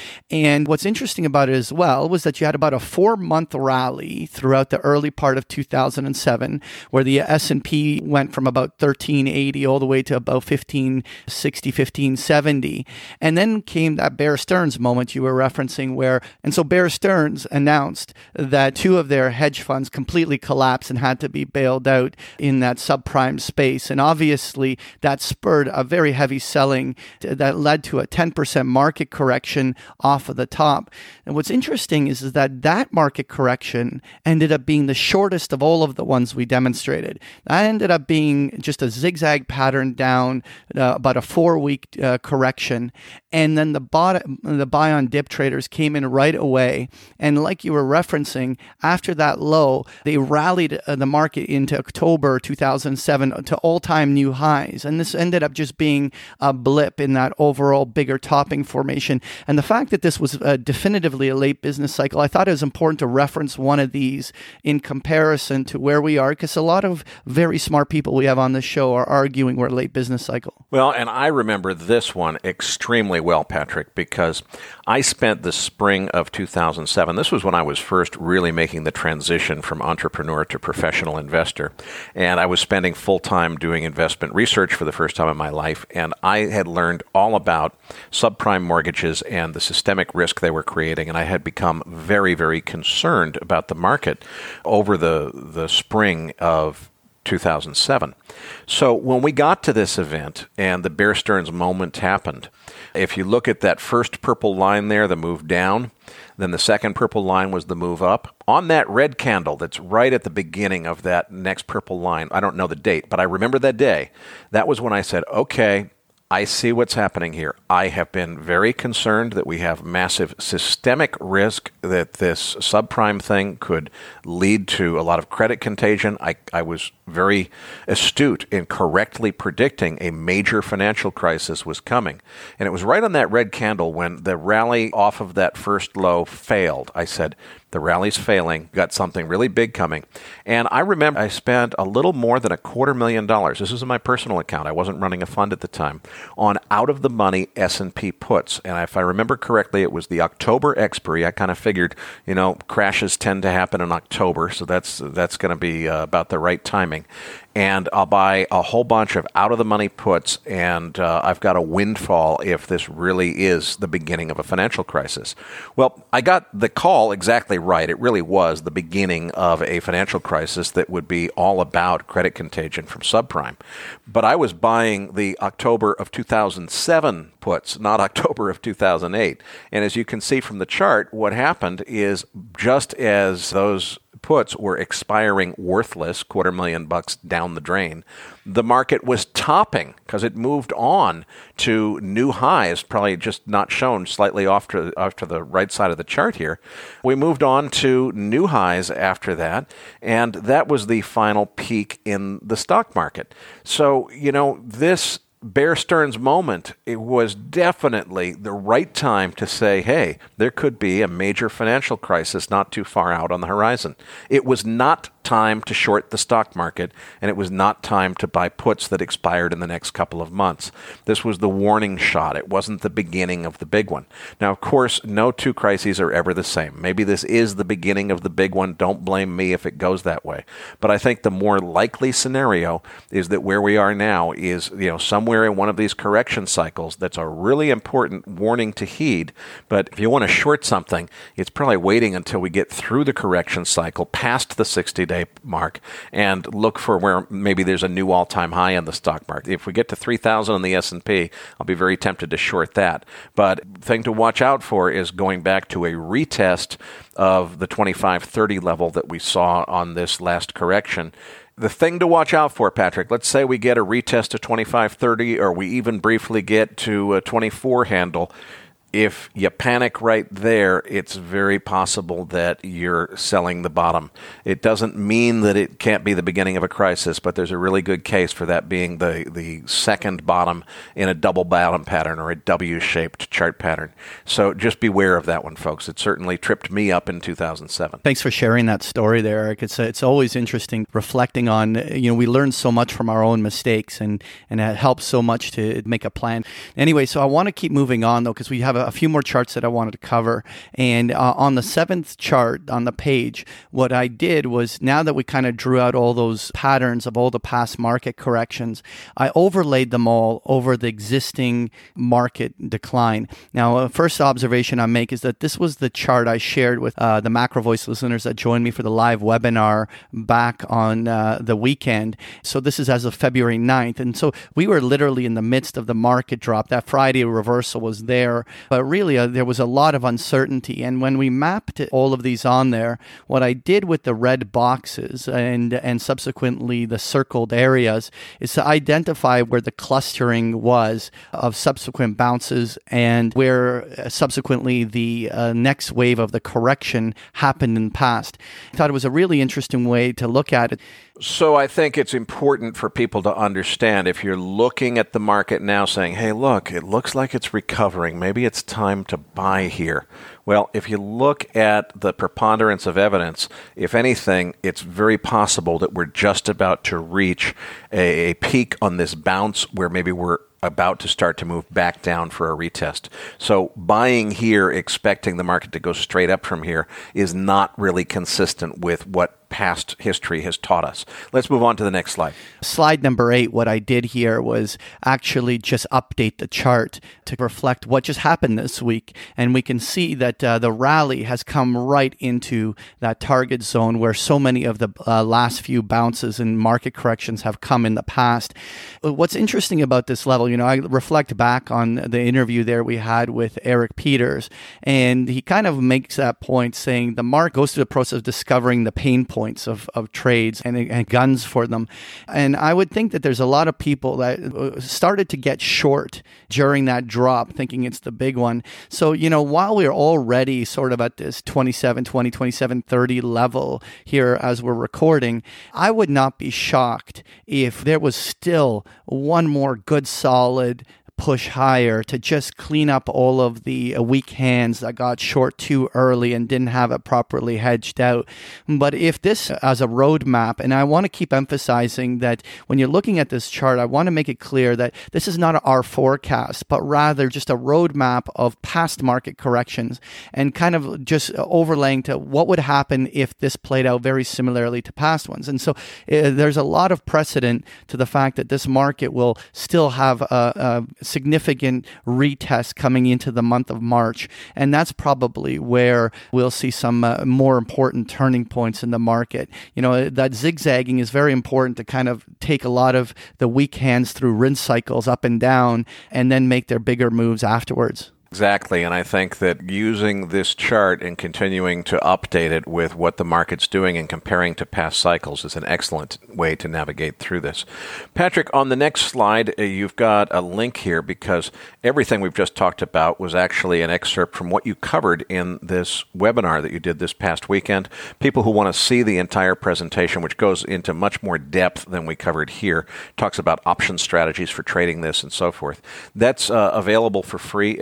And what's interesting about it as well was that you had about a four-month rally throughout the early part of two thousand seven, where the S and P went from about thirteen eighty all the way to about fifteen sixty, fifteen seventy. And then came that Bear Stearns moment you were referencing where, and so Bear Stearns announced that two of their hedge funds completely collapsed and had to be bailed out in that subprime space. And obviously that spurred a very heavy selling that led to a ten percent market correction off of the top. And what's interesting is, is that that market correction ended up being the shortest of all of the ones we demonstrated. That ended up being just a zigzag pattern down, uh, about a four-week uh, correction. And then the, bot- the buy on dip traders came in right away. And like you were referencing, after that low, they rallied uh, the market into October two thousand seven to all-time new highs. And this ended up just being a blip in that overall bigger topping formation. And the fact that this was uh, definitively a late business cycle, I thought it was important to reference one of these in comparison to where we are, because a lot of very smart people we have on this show are arguing we're a late business cycle. Well, and I remember this one extremely well, Patrick, because I spent the spring of two thousand seven. This was when I was first really making the transition from entrepreneur to professional investor. And I was spending full time doing investment research for the first time in my life. And I had learned all about subprime mortgages and the systemic risk they were creating. And I had become very, very concerned about the market over the, the spring of two thousand seven. So when we got to this event and the Bear Stearns moment happened, if you look at that first purple line there, the move down, then the second purple line was the move up. On that red candle that's right at the beginning of that next purple line, I don't know the date, but I remember that day, that was when I said, okay, I see what's happening here. I have been very concerned that we have massive systemic risk that this subprime thing could lead to a lot of credit contagion. I, I was very astute in correctly predicting a major financial crisis was coming. And it was right on that red candle when the rally off of that first low failed. I said, the rally's failing, got something really big coming. And I remember I spent a little more than a quarter million dollars, this was in my personal account, I wasn't running a fund at the time, on out-of-the-money S and P puts. And if I remember correctly, it was the October expiry. I kind of figured, you know, crashes tend to happen in October, so that's that's going to be uh, about the right timing. And I'll buy a whole bunch of out-of-the-money puts, and uh, I've got a windfall if this really is the beginning of a financial crisis. Well, I got the call exactly right. It really was the beginning of a financial crisis that would be all about credit contagion from subprime. But I was buying the October of two thousand seven puts, not October of two thousand eight. And as you can see from the chart, what happened is just as those puts were expiring worthless, quarter million bucks down the drain, the market was topping because it moved on to new highs, probably just not shown slightly off to, off to the right side of the chart here. We moved on to new highs after that, and that was the final peak in the stock market. So, you know, this Bear Stearns moment, it was definitely the right time to say, hey, there could be a major financial crisis not too far out on the horizon. It was not time to short the stock market, and it was not time to buy puts that expired in the next couple of months. This was the warning shot. It wasn't the beginning of the big one. Now, of course, no two crises are ever the same. Maybe this is the beginning of the big one. Don't blame me if it goes that way. But I think the more likely scenario is that where we are now is, you know, somewhere in one of these correction cycles. That's a really important warning to heed. But if you want to short something, it's probably waiting until we get through the correction cycle, past the sixty-day mark, and look for where maybe there's a new all-time high in the stock market. If we get to three thousand on the S and P, I'll be very tempted to short that. But the thing to watch out for is going back to a retest of the twenty-five thirty level that we saw on this last correction. The thing to watch out for, Patrick, let's say we get a retest to twenty-five thirty, or we even briefly get to a twenty-four handle. If you panic right there, it's very possible that you're selling the bottom. It doesn't mean that it can't be the beginning of a crisis, but there's a really good case for that being the, the second bottom in a double bottom pattern or a W-shaped chart pattern. So just beware of that one, folks. It certainly tripped me up in two thousand seven. Thanks for sharing that story there, Eric. It's it's always interesting reflecting on, you know, we learn so much from our own mistakes, and, and it helps so much to make a plan. Anyway, so I want to keep moving on, though, because we have a a few more charts that I wanted to cover. And uh, on the seventh chart on the page, what I did was, now that we kind of drew out all those patterns of all the past market corrections, I overlaid them all over the existing market decline. Now, uh, first observation I make is that this was the chart I shared with uh, the Macro Voice listeners that joined me for the live webinar back on uh, the weekend. So this is as of February ninth. And so we were literally in the midst of the market drop. That Friday reversal was there. But really, uh, there was a lot of uncertainty. And when we mapped all of these on there, what I did with the red boxes and, and subsequently the circled areas is to identify where the clustering was of subsequent bounces and where uh, subsequently the uh, next wave of the correction happened in the past. I thought it was a really interesting way to look at it. So I think it's important for people to understand, if you're looking at the market now saying, hey, look, it looks like it's recovering. Maybe it's time to buy here. Well, if you look at the preponderance of evidence, if anything, it's very possible that we're just about to reach a, a peak on this bounce where maybe we're about to start to move back down for a retest. So buying here, expecting the market to go straight up from here, is not really consistent with what past history has taught us. Let's move on to the next slide. Slide number eight, what I did here was actually just update the chart to reflect what just happened this week. And we can see that uh, the rally has come right into that target zone where so many of the uh, last few bounces and market corrections have come in the past. What's interesting about this level, you know, I reflect back on the interview there we had with Eric Peters, and he kind of makes that point saying the market goes through the process of discovering the pain points Of, of trades and, and guns for them. And I would think that there's a lot of people that started to get short during that drop, thinking it's the big one. So, you know, while we're already sort of at this twenty-seven twenty, twenty-seven thirty level here as we're recording, I would not be shocked if there was still one more good solid push higher to just clean up all of the weak hands that got short too early and didn't have it properly hedged out. But if this as a roadmap, and I want to keep emphasizing that when you're looking at this chart, I want to make it clear that this is not our forecast, but rather just a roadmap of past market corrections and kind of just overlaying to what would happen if this played out very similarly to past ones. And so uh, there's a lot of precedent to the fact that this market will still have a, a significant retest coming into the month of March. And that's probably where we'll see some uh, more important turning points in the market. You know, that zigzagging is very important to kind of take a lot of the weak hands through rinse cycles up and down and then make their bigger moves afterwards. Exactly, and I think that using this chart and continuing to update it with what the market's doing and comparing to past cycles is an excellent way to navigate through this. Patrick, on the next slide, uh, you've got a link here because everything we've just talked about was actually an excerpt from what you covered in this webinar that you did this past weekend. People who want to see the entire presentation, which goes into much more depth than we covered here, talks about option strategies for trading this and so forth. That's uh, available for free at big picture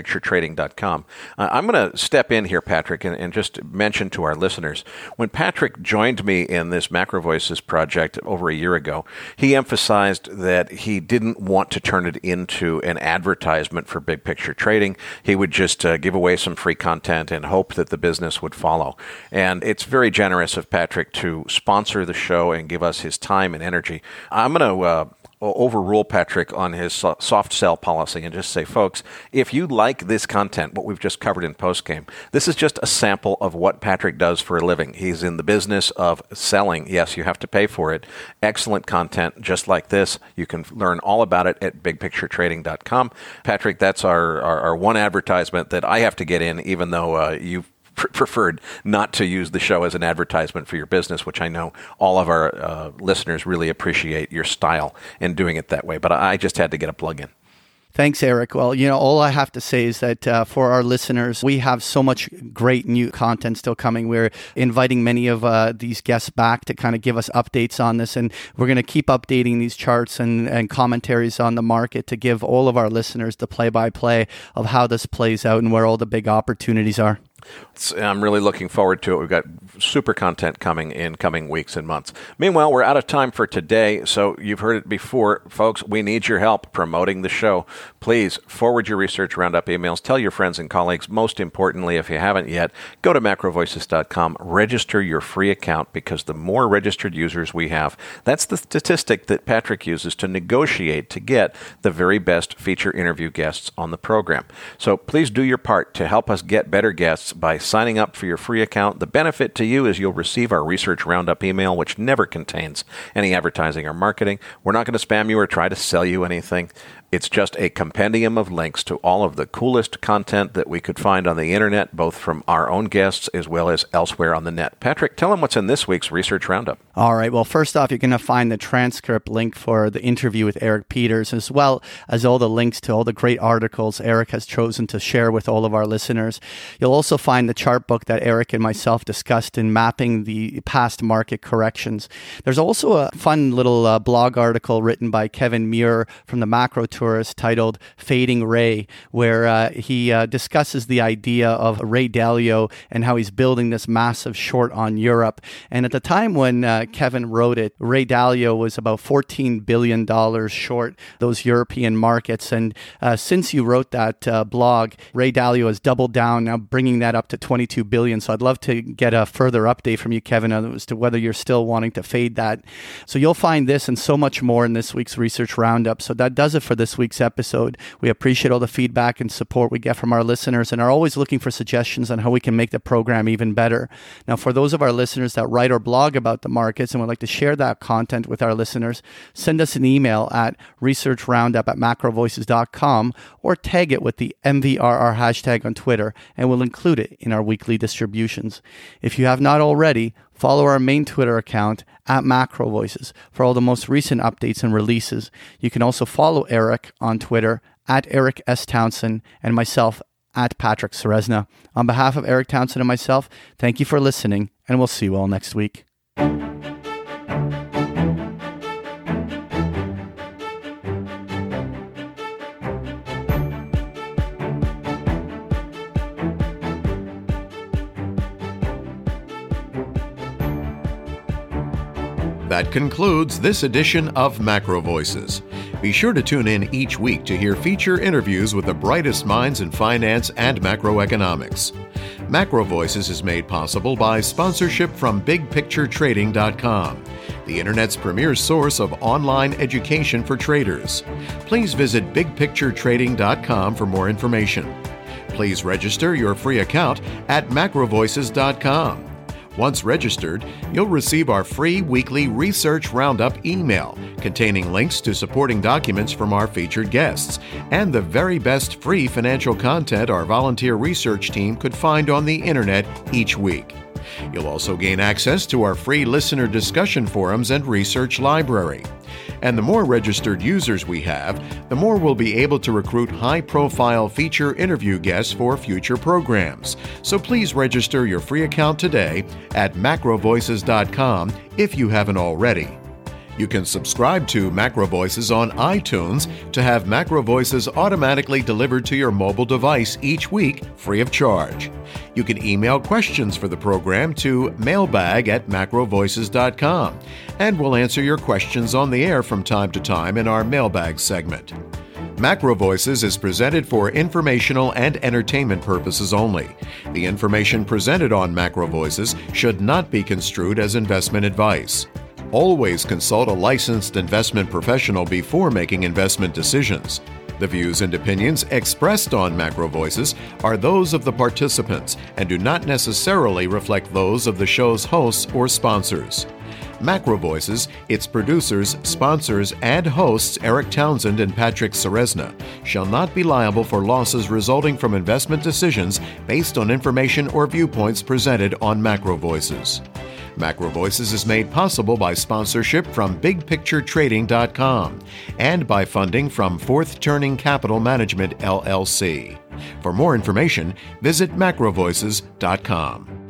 picture trading dot com. Uh, I'm going to step in here, Patrick, and, and just mention to our listeners, when Patrick joined me in this Macro Voices project over a year ago, he emphasized that he didn't want to turn it into an advertisement for big picture trading. He would just uh, give away some free content and hope that the business would follow. And it's very generous of Patrick to sponsor the show and give us his time and energy. I'm going to uh, overrule Patrick on his soft sell policy and just say, folks, if you like this content, what we've just covered in postgame, this is just a sample of what Patrick does for a living. He's in the business of selling. Yes, you have to pay for it. Excellent content just like this. You can learn all about it at big picture trading dot com. Patrick, that's our, our, our one advertisement that I have to get in, even though uh, you've preferred not to use the show as an advertisement for your business, which I know all of our uh, listeners really appreciate your style in doing it that way. But I just had to get a plug in. Thanks, Eric. Well, you know, all I have to say is that uh, for our listeners, we have so much great new content still coming. We're inviting many of uh, these guests back to kind of give us updates on this, and we're going to keep updating these charts and, and commentaries on the market to give all of our listeners the play-by-play of how this plays out and where all the big opportunities are. I'm really looking forward to it. We've got super content coming in coming weeks and months. Meanwhile, we're out of time for today, so you've heard it before. Folks, we need your help promoting the show. Please forward your Research Roundup emails. Tell your friends and colleagues. Most importantly, if you haven't yet, go to macro voices dot com. Register your free account, because the more registered users we have, that's the statistic that Patrick uses to negotiate to get the very best feature interview guests on the program. So please do your part to help us get better guests by signing up for your free account. The benefit to you is you'll receive our Research Roundup email, which never contains any advertising or marketing. We're not going to spam you or try to sell you anything. It's just a compendium of links to all of the coolest content that we could find on the internet, both from our own guests as well as elsewhere on the net. Patrick, tell them what's in this week's Research Roundup. All right. Well, first off, you're going to find the transcript link for the interview with Eric Peters, as well as all the links to all the great articles Eric has chosen to share with all of our listeners. You'll also find the chart book that Eric and myself discussed in mapping the past market corrections. There's also a fun little uh, blog article written by Kevin Muir from the Macro Tourist titled Fading Ray, where uh, he uh, discusses the idea of Ray Dalio and how he's building this massive short on Europe. And at the time when uh, Kevin wrote it, Ray Dalio was about fourteen billion dollars short those European markets. And uh, since you wrote that uh, blog, Ray Dalio has doubled down, now bringing that up to twenty-two billion dollars. So I'd love to get a further update from you, Kevin, as to whether you're still wanting to fade that. So you'll find this and so much more in this week's Research Roundup. So that does it for this week's episode. We appreciate all the feedback and support we get from our listeners and are always looking for suggestions on how we can make the program even better. Now, for those of our listeners that write or blog about the markets and would like to share that content with our listeners, send us an email at research roundup at macro voices dot com or tag it with the M V R R hashtag on Twitter, and we'll include it in our weekly distributions. If you have not already, follow our main Twitter account at Macro Voices for all the most recent updates and releases. You can also follow Eric on Twitter at Eric S. Townsend and myself at Patrick Ceresna. On behalf of Eric Townsend and myself, thank you for listening, and we'll see you all next week. That concludes this edition of Macro Voices. Be sure to tune in each week to hear feature interviews with the brightest minds in finance and macroeconomics. Macro Voices is made possible by sponsorship from big picture trading dot com, the Internet's premier source of online education for traders. Please visit big picture trading dot com for more information. Please register your free account at macro voices dot com. Once registered, you'll receive our free weekly Research Roundup email containing links to supporting documents from our featured guests and the very best free financial content our volunteer research team could find on the internet each week. You'll also gain access to our free listener discussion forums and research library. And the more registered users we have, the more we'll be able to recruit high-profile feature interview guests for future programs. So please register your free account today at macro voices dot com if you haven't already. You can subscribe to Macro Voices on iTunes to have Macro Voices automatically delivered to your mobile device each week, free of charge. You can email questions for the program to mailbag at macro voices dot com, and we'll answer your questions on the air from time to time in our mailbag segment. Macro Voices is presented for informational and entertainment purposes only. The information presented on Macro Voices should not be construed as investment advice. Always consult a licensed investment professional before making investment decisions. The views and opinions expressed on Macro Voices are those of the participants and do not necessarily reflect those of the show's hosts or sponsors. Macro Voices, its producers, sponsors, and hosts Eric Townsend and Patrick Ceresna shall not be liable for losses resulting from investment decisions based on information or viewpoints presented on Macro Voices. Macro Voices is made possible by sponsorship from big picture trading dot com and by funding from Fourth Turning Capital Management, L L C. For more information, visit macro voices dot com.